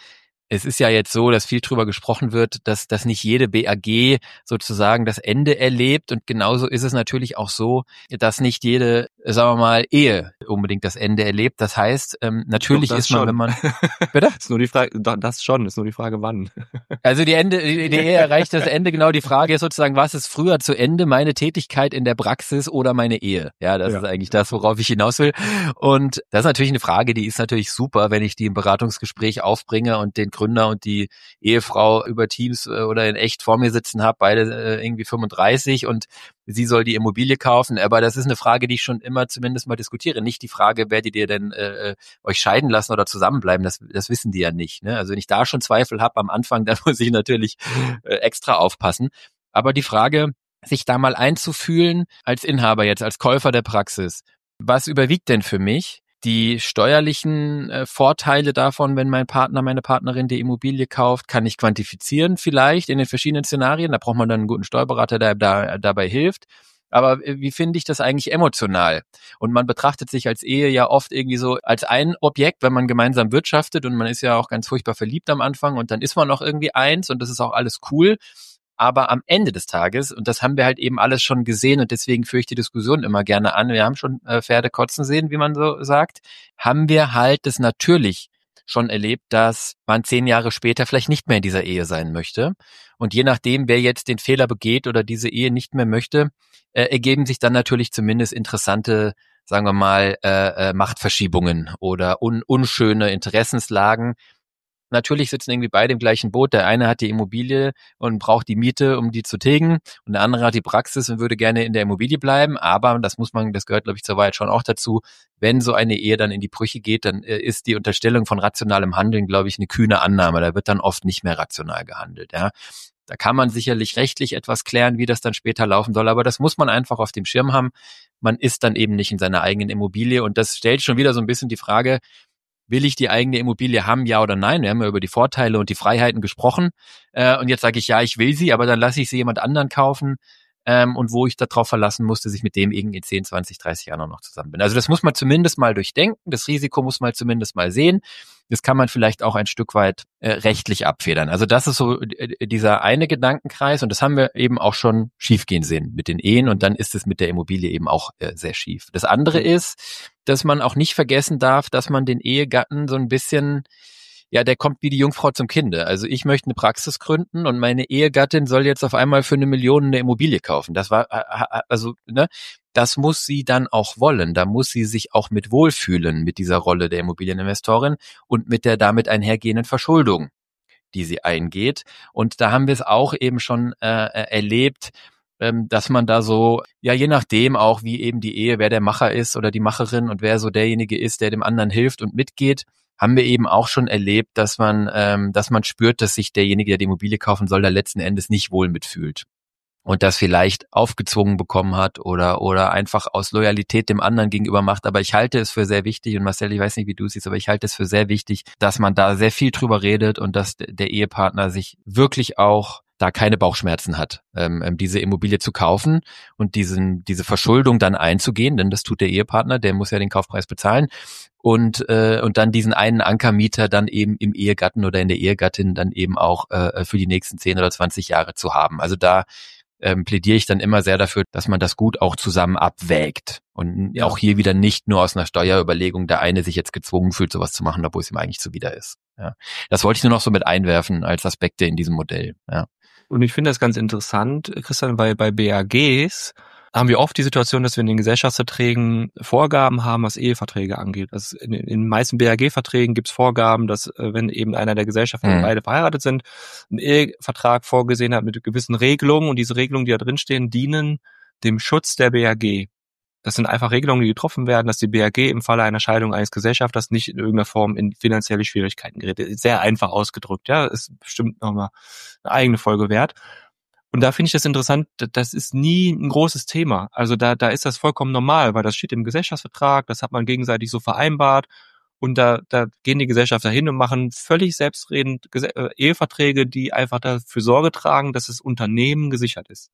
es ist ja jetzt so, dass viel drüber gesprochen wird, dass, dass nicht jede B A G sozusagen das Ende erlebt und genauso ist es natürlich auch so, dass nicht jede, sagen wir mal, Ehe unbedingt das Ende erlebt. Das heißt, ähm, natürlich Doch, das ist man, schon. wenn man... Bitte? Ist nur die Frage, doch, das schon, ist nur die Frage, wann. Also die Ende, die die Ehe erreicht das Ende, genau die Frage ist sozusagen, was ist früher zu Ende, meine Tätigkeit in der Praxis oder meine Ehe? Ja, das Ja. ist eigentlich das, worauf ich hinaus will. Und das ist natürlich eine Frage, die ist natürlich super, wenn ich die im Beratungsgespräch aufbringe und den Gründer und die Ehefrau über Teams äh, oder in echt vor mir sitzen habe, beide äh, irgendwie fünfunddreißig und sie soll die Immobilie kaufen. Aber das ist eine Frage, die ich schon immer zumindest mal diskutiere. Nicht die Frage, werdet ihr denn äh, euch scheiden lassen oder zusammenbleiben? Das, das wissen die ja nicht. Ne? Also wenn ich da schon Zweifel habe am Anfang, dann muss ich natürlich äh, extra aufpassen. Aber die Frage, sich da mal einzufühlen als Inhaber jetzt, als Käufer der Praxis, was überwiegt denn für mich? Die steuerlichen äh, Vorteile davon, wenn mein Partner, meine Partnerin die Immobilie kauft, kann ich quantifizieren vielleicht in den verschiedenen Szenarien. Da braucht man dann einen guten Steuerberater, der da, dabei hilft. Aber äh, wie finde ich das eigentlich emotional? Und man betrachtet sich als Ehe ja oft irgendwie so als ein Objekt, wenn man gemeinsam wirtschaftet und man ist ja auch ganz furchtbar verliebt am Anfang und dann ist man noch irgendwie eins und das ist auch alles cool. Aber am Ende des Tages, und das haben wir halt eben alles schon gesehen und deswegen führe ich die Diskussion immer gerne an, wir haben schon äh, Pferde kotzen sehen, wie man so sagt, haben wir halt das natürlich schon erlebt, dass man zehn Jahre später vielleicht nicht mehr in dieser Ehe sein möchte. Und je nachdem, wer jetzt den Fehler begeht oder diese Ehe nicht mehr möchte, äh, ergeben sich dann natürlich zumindest interessante, sagen wir mal, äh, äh, Machtverschiebungen oder un- unschöne Interessenslagen. Natürlich sitzen irgendwie beide im gleichen Boot. Der eine hat die Immobilie und braucht die Miete, um die zu tilgen. Und der andere hat die Praxis und würde gerne in der Immobilie bleiben. Aber das muss man, das gehört, glaube ich, zur Wahrheit schon auch dazu. Wenn so eine Ehe dann in die Brüche geht, dann äh, ist die Unterstellung von rationalem Handeln, glaube ich, eine kühne Annahme. Da wird dann oft nicht mehr rational gehandelt. Ja, da kann man sicherlich rechtlich etwas klären, wie das dann später laufen soll. Aber das muss man einfach auf dem Schirm haben. Man ist dann eben nicht in seiner eigenen Immobilie. Und das stellt schon wieder so ein bisschen die Frage, will ich die eigene Immobilie haben, ja oder nein? Wir haben ja über die Vorteile und die Freiheiten gesprochen. Äh, und jetzt sage ich, ja, ich will sie, aber dann lasse ich sie jemand anderen kaufen. Ähm, und wo ich darauf verlassen musste, dass ich mit dem irgendwie in zehn, zwanzig, dreißig Jahren auch noch zusammen bin. Also das muss man zumindest mal durchdenken. Das Risiko muss man zumindest mal sehen. Das kann man vielleicht auch ein Stück weit äh, rechtlich abfedern. Also das ist so äh, dieser eine Gedankenkreis. Und das haben wir eben auch schon schiefgehen sehen mit den Ehen. Und dann ist es mit der Immobilie eben auch äh, sehr schief. Das andere ist, dass man auch nicht vergessen darf, dass man den Ehegatten so ein bisschen, ja, der kommt wie die Jungfrau zum Kinde. Also ich möchte eine Praxis gründen und meine Ehegattin soll jetzt auf einmal für eine Million eine Immobilie kaufen. Das war, also, ne, das muss sie dann auch wollen. Da muss sie sich auch mit wohlfühlen mit dieser Rolle der Immobilieninvestorin und mit der damit einhergehenden Verschuldung, die sie eingeht. Und da haben wir es auch eben schon äh, erlebt, ähm, dass man da so, ja, je nachdem auch, wie eben die Ehe, wer der Macher ist oder die Macherin und wer so derjenige ist, der dem anderen hilft und mitgeht, haben wir eben auch schon erlebt, dass man, ähm, dass man spürt, dass sich derjenige, der die Immobilie kaufen soll, da letzten Endes nicht wohl mitfühlt und das vielleicht aufgezwungen bekommen hat oder oder einfach aus Loyalität dem anderen gegenüber macht. Aber ich halte es für sehr wichtig, und Marcel, ich weiß nicht, wie du es siehst, aber ich halte es für sehr wichtig, dass man da sehr viel drüber redet und dass der Ehepartner sich wirklich auch da keine Bauchschmerzen hat, ähm, diese Immobilie zu kaufen und diesen diese Verschuldung dann einzugehen, denn das tut der Ehepartner, der muss ja den Kaufpreis bezahlen. Und äh, und dann diesen einen Ankermieter dann eben im Ehegatten oder in der Ehegattin dann eben auch äh, für die nächsten zehn oder zwanzig Jahre zu haben. Also da ähm, plädiere ich dann immer sehr dafür, dass man das gut auch zusammen abwägt und ja. Auch hier wieder nicht nur aus einer Steuerüberlegung der eine sich jetzt gezwungen fühlt, sowas zu machen, obwohl es ihm eigentlich zuwider ist. Ja. Das wollte ich nur noch so mit einwerfen als Aspekte in diesem Modell. Ja. Und ich finde das ganz interessant, Christian, weil bei B A Gs haben wir oft die Situation, dass wir in den Gesellschaftsverträgen Vorgaben haben, was Eheverträge angeht. Also in, in den meisten B A G-Verträgen gibt es Vorgaben, dass wenn eben einer der Gesellschafter mhm. beide verheiratet sind, ein Ehevertrag vorgesehen hat mit gewissen Regelungen, und diese Regelungen, die da drinstehen, dienen dem Schutz der B A G. Das sind einfach Regelungen, die getroffen werden, dass die B A G im Falle einer Scheidung eines Gesellschafters nicht in irgendeiner Form in finanzielle Schwierigkeiten gerät. Sehr einfach ausgedrückt, ja, ist bestimmt nochmal eine eigene Folge wert. Und da finde ich das interessant, das ist nie ein großes Thema. Also da da ist das vollkommen normal, weil das steht im Gesellschaftsvertrag, das hat man gegenseitig so vereinbart, und da da gehen die Gesellschafter hin und machen völlig selbstredend Gese- äh, Eheverträge, die einfach dafür Sorge tragen, dass das Unternehmen gesichert ist.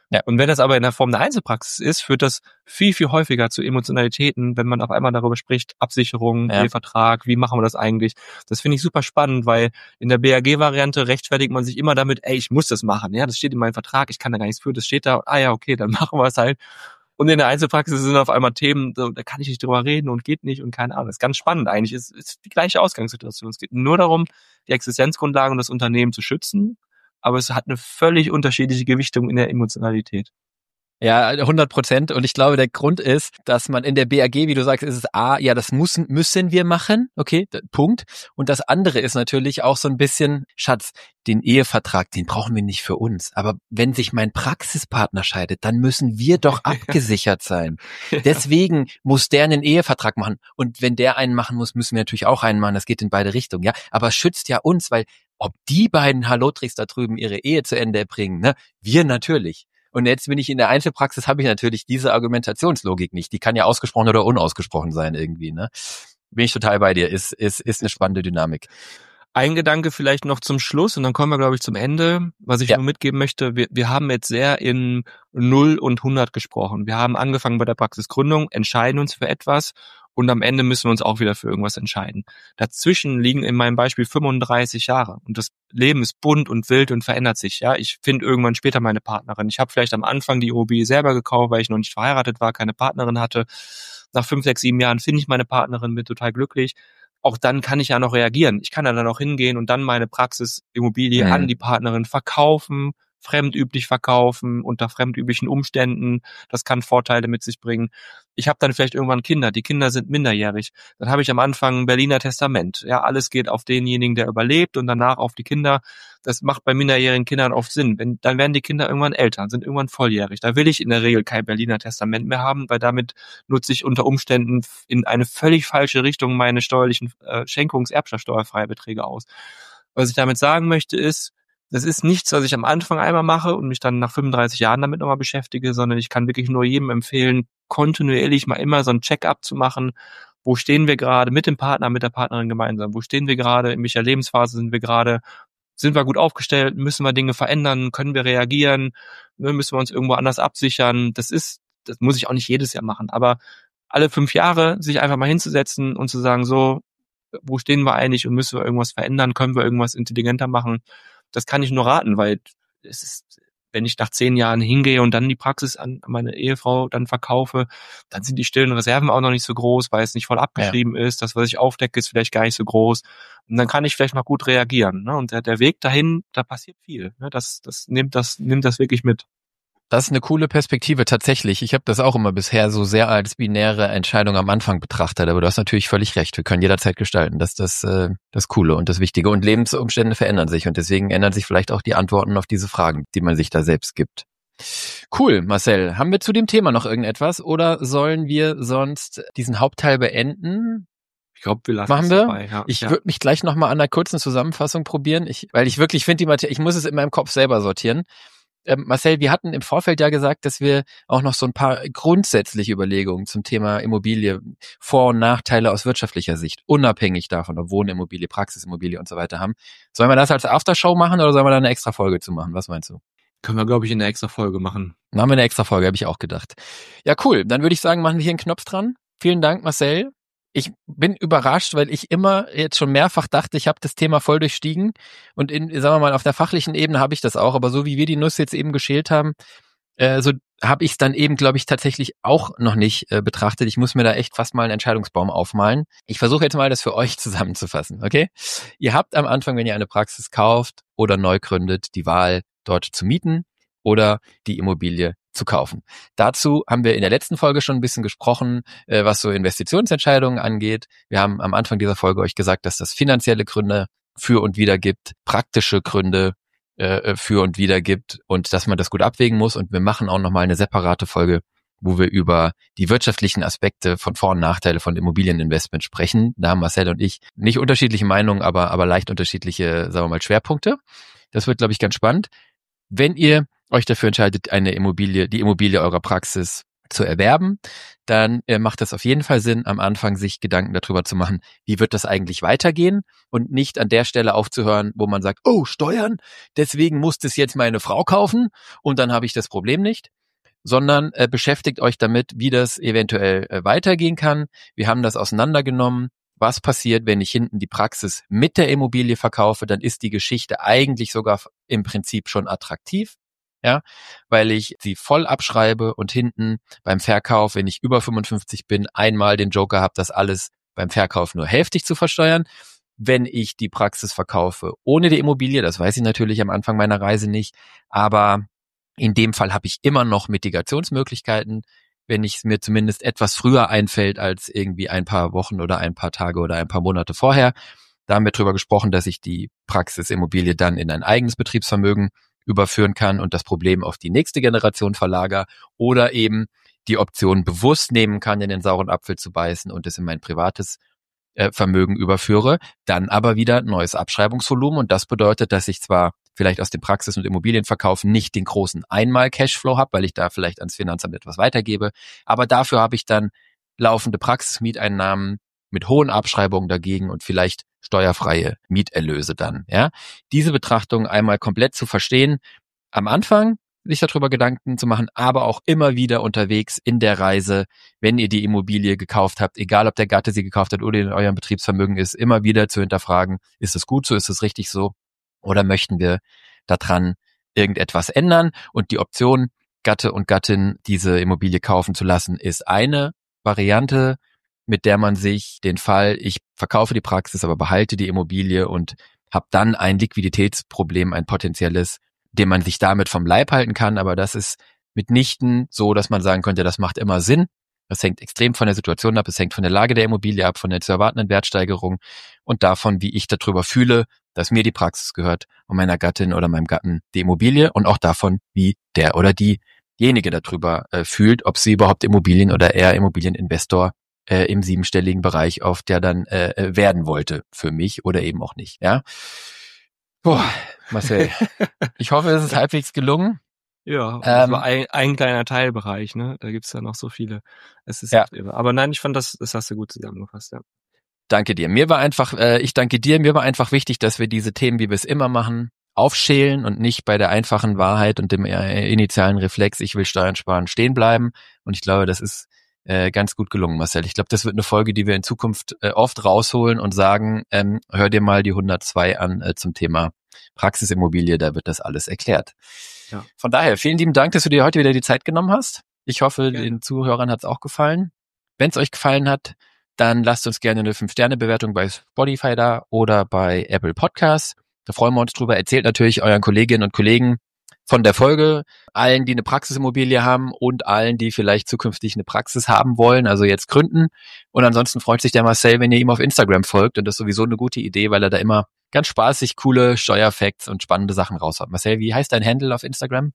Ja, und wenn das aber in der Form der Einzelpraxis ist, führt das viel, viel häufiger zu Emotionalitäten, wenn man auf einmal darüber spricht, Absicherung, Ja. Ehevertrag, wie machen wir das eigentlich? Das finde ich super spannend, weil in der B A G-Variante rechtfertigt man sich immer damit, ey, ich muss das machen, ja, das steht in meinem Vertrag, ich kann da gar nichts für, das steht da, ah ja, okay, dann machen wir es halt. Und in der Einzelpraxis sind auf einmal Themen, da kann ich nicht drüber reden und geht nicht und keine Ahnung. Das ist ganz spannend eigentlich, es ist die gleiche Ausgangssituation. Es geht nur darum, die Existenzgrundlagen und das Unternehmen zu schützen, aber es hat eine völlig unterschiedliche Gewichtung in der Emotionalität. Ja, hundert Prozent. Und ich glaube, der Grund ist, dass man in der B A G, wie du sagst, ist es A, ja, das müssen, müssen wir machen. Okay, Punkt. Und das andere ist natürlich auch so ein bisschen, Schatz, den Ehevertrag, den brauchen wir nicht für uns. Aber wenn sich mein Praxispartner scheidet, dann müssen wir doch abgesichert sein. Deswegen muss der einen Ehevertrag machen. Und wenn der einen machen muss, müssen wir natürlich auch einen machen. Das geht in beide Richtungen, ja. Aber es schützt ja uns, weil ob die beiden Hallotrix da drüben ihre Ehe zu Ende bringen, ne? Wir natürlich. Und jetzt bin ich in der Einzelpraxis, habe ich natürlich diese Argumentationslogik nicht. Die kann ja ausgesprochen oder unausgesprochen sein irgendwie, ne? Bin ich total bei dir. Ist, ist, ist eine spannende Dynamik. Ein Gedanke vielleicht noch zum Schluss und dann kommen wir, glaube ich, zum Ende. Was ich Ja. nur mitgeben möchte, wir, wir haben jetzt sehr in null und hundert gesprochen. Wir haben angefangen bei der Praxisgründung, entscheiden uns für etwas und am Ende müssen wir uns auch wieder für irgendwas entscheiden. Dazwischen liegen in meinem Beispiel fünfunddreißig Jahre und das Leben ist bunt und wild und verändert sich. Ja, ich finde irgendwann später meine Partnerin. Ich habe vielleicht am Anfang die Immobilie selber gekauft, weil ich noch nicht verheiratet war, keine Partnerin hatte. Nach fünf, sechs, sieben Jahren finde ich meine Partnerin, bin total glücklich. Auch dann kann ich ja noch reagieren. Ich kann ja dann auch hingehen und dann meine Praxisimmobilie Mhm. an die Partnerin verkaufen, fremdüblich verkaufen, unter fremdüblichen Umständen. Das kann Vorteile mit sich bringen. Ich habe dann vielleicht irgendwann Kinder. Die Kinder sind minderjährig. Dann habe ich am Anfang ein Berliner Testament. Ja, alles geht auf denjenigen, der überlebt und danach auf die Kinder. Das macht bei minderjährigen Kindern oft Sinn. Wenn, dann werden die Kinder irgendwann älter, sind irgendwann volljährig. Da will ich in der Regel kein Berliner Testament mehr haben, weil damit nutze ich unter Umständen in eine völlig falsche Richtung meine steuerlichen äh, Schenkungs-, Erbschaftssteuerfreie Beträge aus. Was ich damit sagen möchte ist, das ist nichts, was ich am Anfang einmal mache und mich dann nach fünfunddreißig Jahren damit nochmal beschäftige, sondern ich kann wirklich nur jedem empfehlen, kontinuierlich mal immer so ein Check-up zu machen. Wo stehen wir gerade mit dem Partner, mit der Partnerin gemeinsam? Wo stehen wir gerade? In welcher Lebensphase sind wir gerade? Sind wir gut aufgestellt? Müssen wir Dinge verändern? Können wir reagieren? Müssen wir uns irgendwo anders absichern? Das ist, das muss ich auch nicht jedes Jahr machen, aber alle fünf Jahre sich einfach mal hinzusetzen und zu sagen, so, wo stehen wir eigentlich und müssen wir irgendwas verändern? Können wir irgendwas intelligenter machen? Das kann ich nur raten, weil es ist, wenn ich nach zehn Jahren hingehe und dann die Praxis an meine Ehefrau dann verkaufe, dann sind die stillen Reserven auch noch nicht so groß, weil es nicht voll abgeschrieben ja. ist. Das, was ich aufdecke, ist vielleicht gar nicht so groß. Und dann kann ich vielleicht noch gut reagieren. Ne? Und der, der Weg dahin, da passiert viel. Ne? Das, das nimmt das, nimmt das wirklich mit. Das ist eine coole Perspektive tatsächlich. Ich habe das auch immer bisher so sehr als binäre Entscheidung am Anfang betrachtet, aber du hast natürlich völlig recht. Wir können jederzeit gestalten. Das ist das, äh, das Coole und das Wichtige. Und Lebensumstände verändern sich und deswegen ändern sich vielleicht auch die Antworten auf diese Fragen, die man sich da selbst gibt. Cool, Marcel. Haben wir zu dem Thema noch irgendetwas oder sollen wir sonst diesen Hauptteil beenden? Ich glaube, wir lassen Machen es wir. dabei. Ja. Ich ja. würde mich gleich nochmal an einer kurzen Zusammenfassung probieren, ich, weil ich wirklich finde, die Materie, ich muss es in meinem Kopf selber sortieren. Ähm, Marcel, wir hatten im Vorfeld ja gesagt, dass wir auch noch so ein paar grundsätzliche Überlegungen zum Thema Immobilie, Vor- und Nachteile aus wirtschaftlicher Sicht, unabhängig davon, ob Wohnimmobilie, Praxisimmobilie und so weiter haben. Sollen wir das als Aftershow machen oder sollen wir da eine extra Folge zu machen? Was meinst du? Können wir, glaube ich, in einer extra Folge machen. Dann haben wir eine extra Folge, habe ich auch gedacht. Ja, cool. Dann würde ich sagen, machen wir hier einen Knopf dran. Vielen Dank, Marcel. Ich bin überrascht, weil ich immer jetzt schon mehrfach dachte, ich habe das Thema voll durchstiegen und in, sagen wir mal, auf der fachlichen Ebene habe ich das auch, aber so wie wir die Nuss jetzt eben geschält haben, äh, so habe ich es dann eben, glaube ich, tatsächlich auch noch nicht äh, betrachtet. Ich muss mir da echt fast mal einen Entscheidungsbaum aufmalen. Ich versuche jetzt mal, das für euch zusammenzufassen, okay? Ihr habt am Anfang, wenn ihr eine Praxis kauft oder neu gründet, die Wahl, dort zu mieten oder die Immobilie zu kaufen. Dazu haben wir in der letzten Folge schon ein bisschen gesprochen, äh, was so Investitionsentscheidungen angeht. Wir haben am Anfang dieser Folge euch gesagt, dass das finanzielle Gründe für und wider gibt, praktische Gründe äh, für und wider gibt und dass man das gut abwägen muss. Und wir machen auch nochmal eine separate Folge, wo wir über die wirtschaftlichen Aspekte von Vor- und Nachteile von Immobilieninvestment sprechen. Da haben Marcel und ich nicht unterschiedliche Meinungen, aber, aber leicht unterschiedliche, sagen wir mal, Schwerpunkte. Das wird, glaube ich, ganz spannend. Wenn ihr euch dafür entscheidet, eine Immobilie, die Immobilie eurer Praxis zu erwerben, dann äh, macht es auf jeden Fall Sinn, am Anfang sich Gedanken darüber zu machen, wie wird das eigentlich weitergehen und nicht an der Stelle aufzuhören, wo man sagt, oh, Steuern, deswegen muss das jetzt meine Frau kaufen und dann habe ich das Problem nicht, sondern äh, beschäftigt euch damit, wie das eventuell äh, weitergehen kann. Wir haben das auseinandergenommen. Was passiert, wenn ich hinten die Praxis mit der Immobilie verkaufe? Dann ist die Geschichte eigentlich sogar im Prinzip schon attraktiv. Ja, weil ich sie voll abschreibe und hinten beim Verkauf, wenn ich über fünfundfünfzig bin, einmal den Joker habe, das alles beim Verkauf nur hälftig zu versteuern. Wenn ich die Praxis verkaufe ohne die Immobilie, das weiß ich natürlich am Anfang meiner Reise nicht, aber in dem Fall habe ich immer noch Mitigationsmöglichkeiten, wenn ich es mir zumindest etwas früher einfällt als irgendwie ein paar Wochen oder ein paar Tage oder ein paar Monate vorher. Da haben wir drüber gesprochen, dass ich die Praxisimmobilie dann in ein eigenes Betriebsvermögen überführen kann und das Problem auf die nächste Generation verlagere oder eben die Option bewusst nehmen kann, in den sauren Apfel zu beißen und es in mein privates äh, Vermögen überführe, dann aber wieder neues Abschreibungsvolumen und das bedeutet, dass ich zwar vielleicht aus dem Praxis- und Immobilienverkauf nicht den großen Einmal-Cashflow habe, weil ich da vielleicht ans Finanzamt etwas weitergebe, aber dafür habe ich dann laufende Praxismieteinnahmen mit hohen Abschreibungen dagegen und vielleicht steuerfreie Mieterlöse dann. Ja, diese Betrachtung einmal komplett zu verstehen, am Anfang sich darüber Gedanken zu machen, aber auch immer wieder unterwegs in der Reise, wenn ihr die Immobilie gekauft habt, egal ob der Gatte sie gekauft hat oder in eurem Betriebsvermögen ist, immer wieder zu hinterfragen, ist es gut so, ist es richtig so oder möchten wir daran irgendetwas ändern? Und die Option, Gatte und Gattin diese Immobilie kaufen zu lassen, ist eine Variante, mit der man sich den Fall, ich verkaufe die Praxis, aber behalte die Immobilie und habe dann ein Liquiditätsproblem, ein potenzielles, dem man sich damit vom Leib halten kann. Aber das ist mitnichten so, dass man sagen könnte, das macht immer Sinn. Das hängt extrem von der Situation ab, es hängt von der Lage der Immobilie ab, von der zu erwartenden Wertsteigerung und davon, wie ich darüber fühle, dass mir die Praxis gehört und meiner Gattin oder meinem Gatten die Immobilie und auch davon, wie der oder diejenige darüber äh, fühlt, ob sie überhaupt Immobilien oder eher Immobilieninvestor äh, im siebenstelligen Bereich auf der dann äh, werden wollte für mich oder eben auch nicht. Ja, Boah, Marcel, ich hoffe, es ist halbwegs gelungen. Ja, das Ähm, war ein, ein kleiner Teilbereich, ne? Da gibt's ja noch so viele. Es ist Ja. echt irre. Aber nein, ich fand das, das hast du gut zusammengefasst, ja. Danke dir. Mir war einfach, äh, ich danke dir, mir war einfach wichtig, dass wir diese Themen, wie wir es immer machen, aufschälen und nicht bei der einfachen Wahrheit und dem äh, initialen Reflex, ich will Steuern sparen, stehen bleiben. Und ich glaube, das ist äh, ganz gut gelungen, Marcel. Ich glaube, das wird eine Folge, die wir in Zukunft äh, oft rausholen und sagen, ähm, hör dir mal die hundertzwei an äh, zum Thema Praxisimmobilie, da wird das alles erklärt. Ja. Von daher, vielen lieben Dank, dass du dir heute wieder die Zeit genommen hast. Ich hoffe, Gerne. den Zuhörern hat es auch gefallen. Wenn es euch gefallen hat, dann lasst uns gerne eine fünf Sterne Bewertung bei Spotify da oder bei Apple Podcasts. Da freuen wir uns drüber. Erzählt natürlich euren Kolleginnen und Kollegen von der Folge, allen, die eine Praxisimmobilie haben und allen, die vielleicht zukünftig eine Praxis haben wollen, also jetzt gründen. Und ansonsten freut sich der Marcel, wenn ihr ihm auf Instagram folgt. Und das ist sowieso eine gute Idee, weil er da immer ganz spaßig coole Steuerfacts und spannende Sachen raushaut. Marcel, wie heißt dein Handle auf Instagram?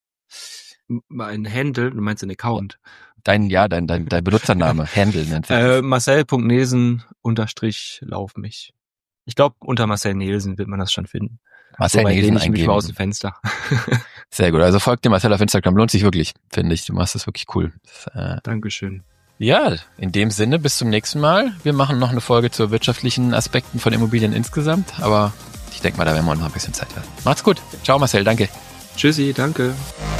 Ein Handle, du meinst ein Account? Dein, ja, dein, dein, dein Benutzername, Handle nennt sich Äh, Marcel.Nesen unterstrich lauf mich. Ich glaube, unter Marcel Nielsen wird man das schon finden. Marcel so weit Nielsen lehne ich mich mal aus eingeben. dem Fenster. Sehr gut. Also folgt dem Marcel auf Instagram. Lohnt sich wirklich, finde ich. Du machst das wirklich cool. Das, äh, Dankeschön. ja, in dem Sinne, bis zum nächsten Mal. Wir machen noch eine Folge zu wirtschaftlichen Aspekten von Immobilien insgesamt. Aber ich denke mal, da werden wir noch ein bisschen Zeit lassen. Macht's gut. Ciao, Marcel. Danke. Tschüssi, danke.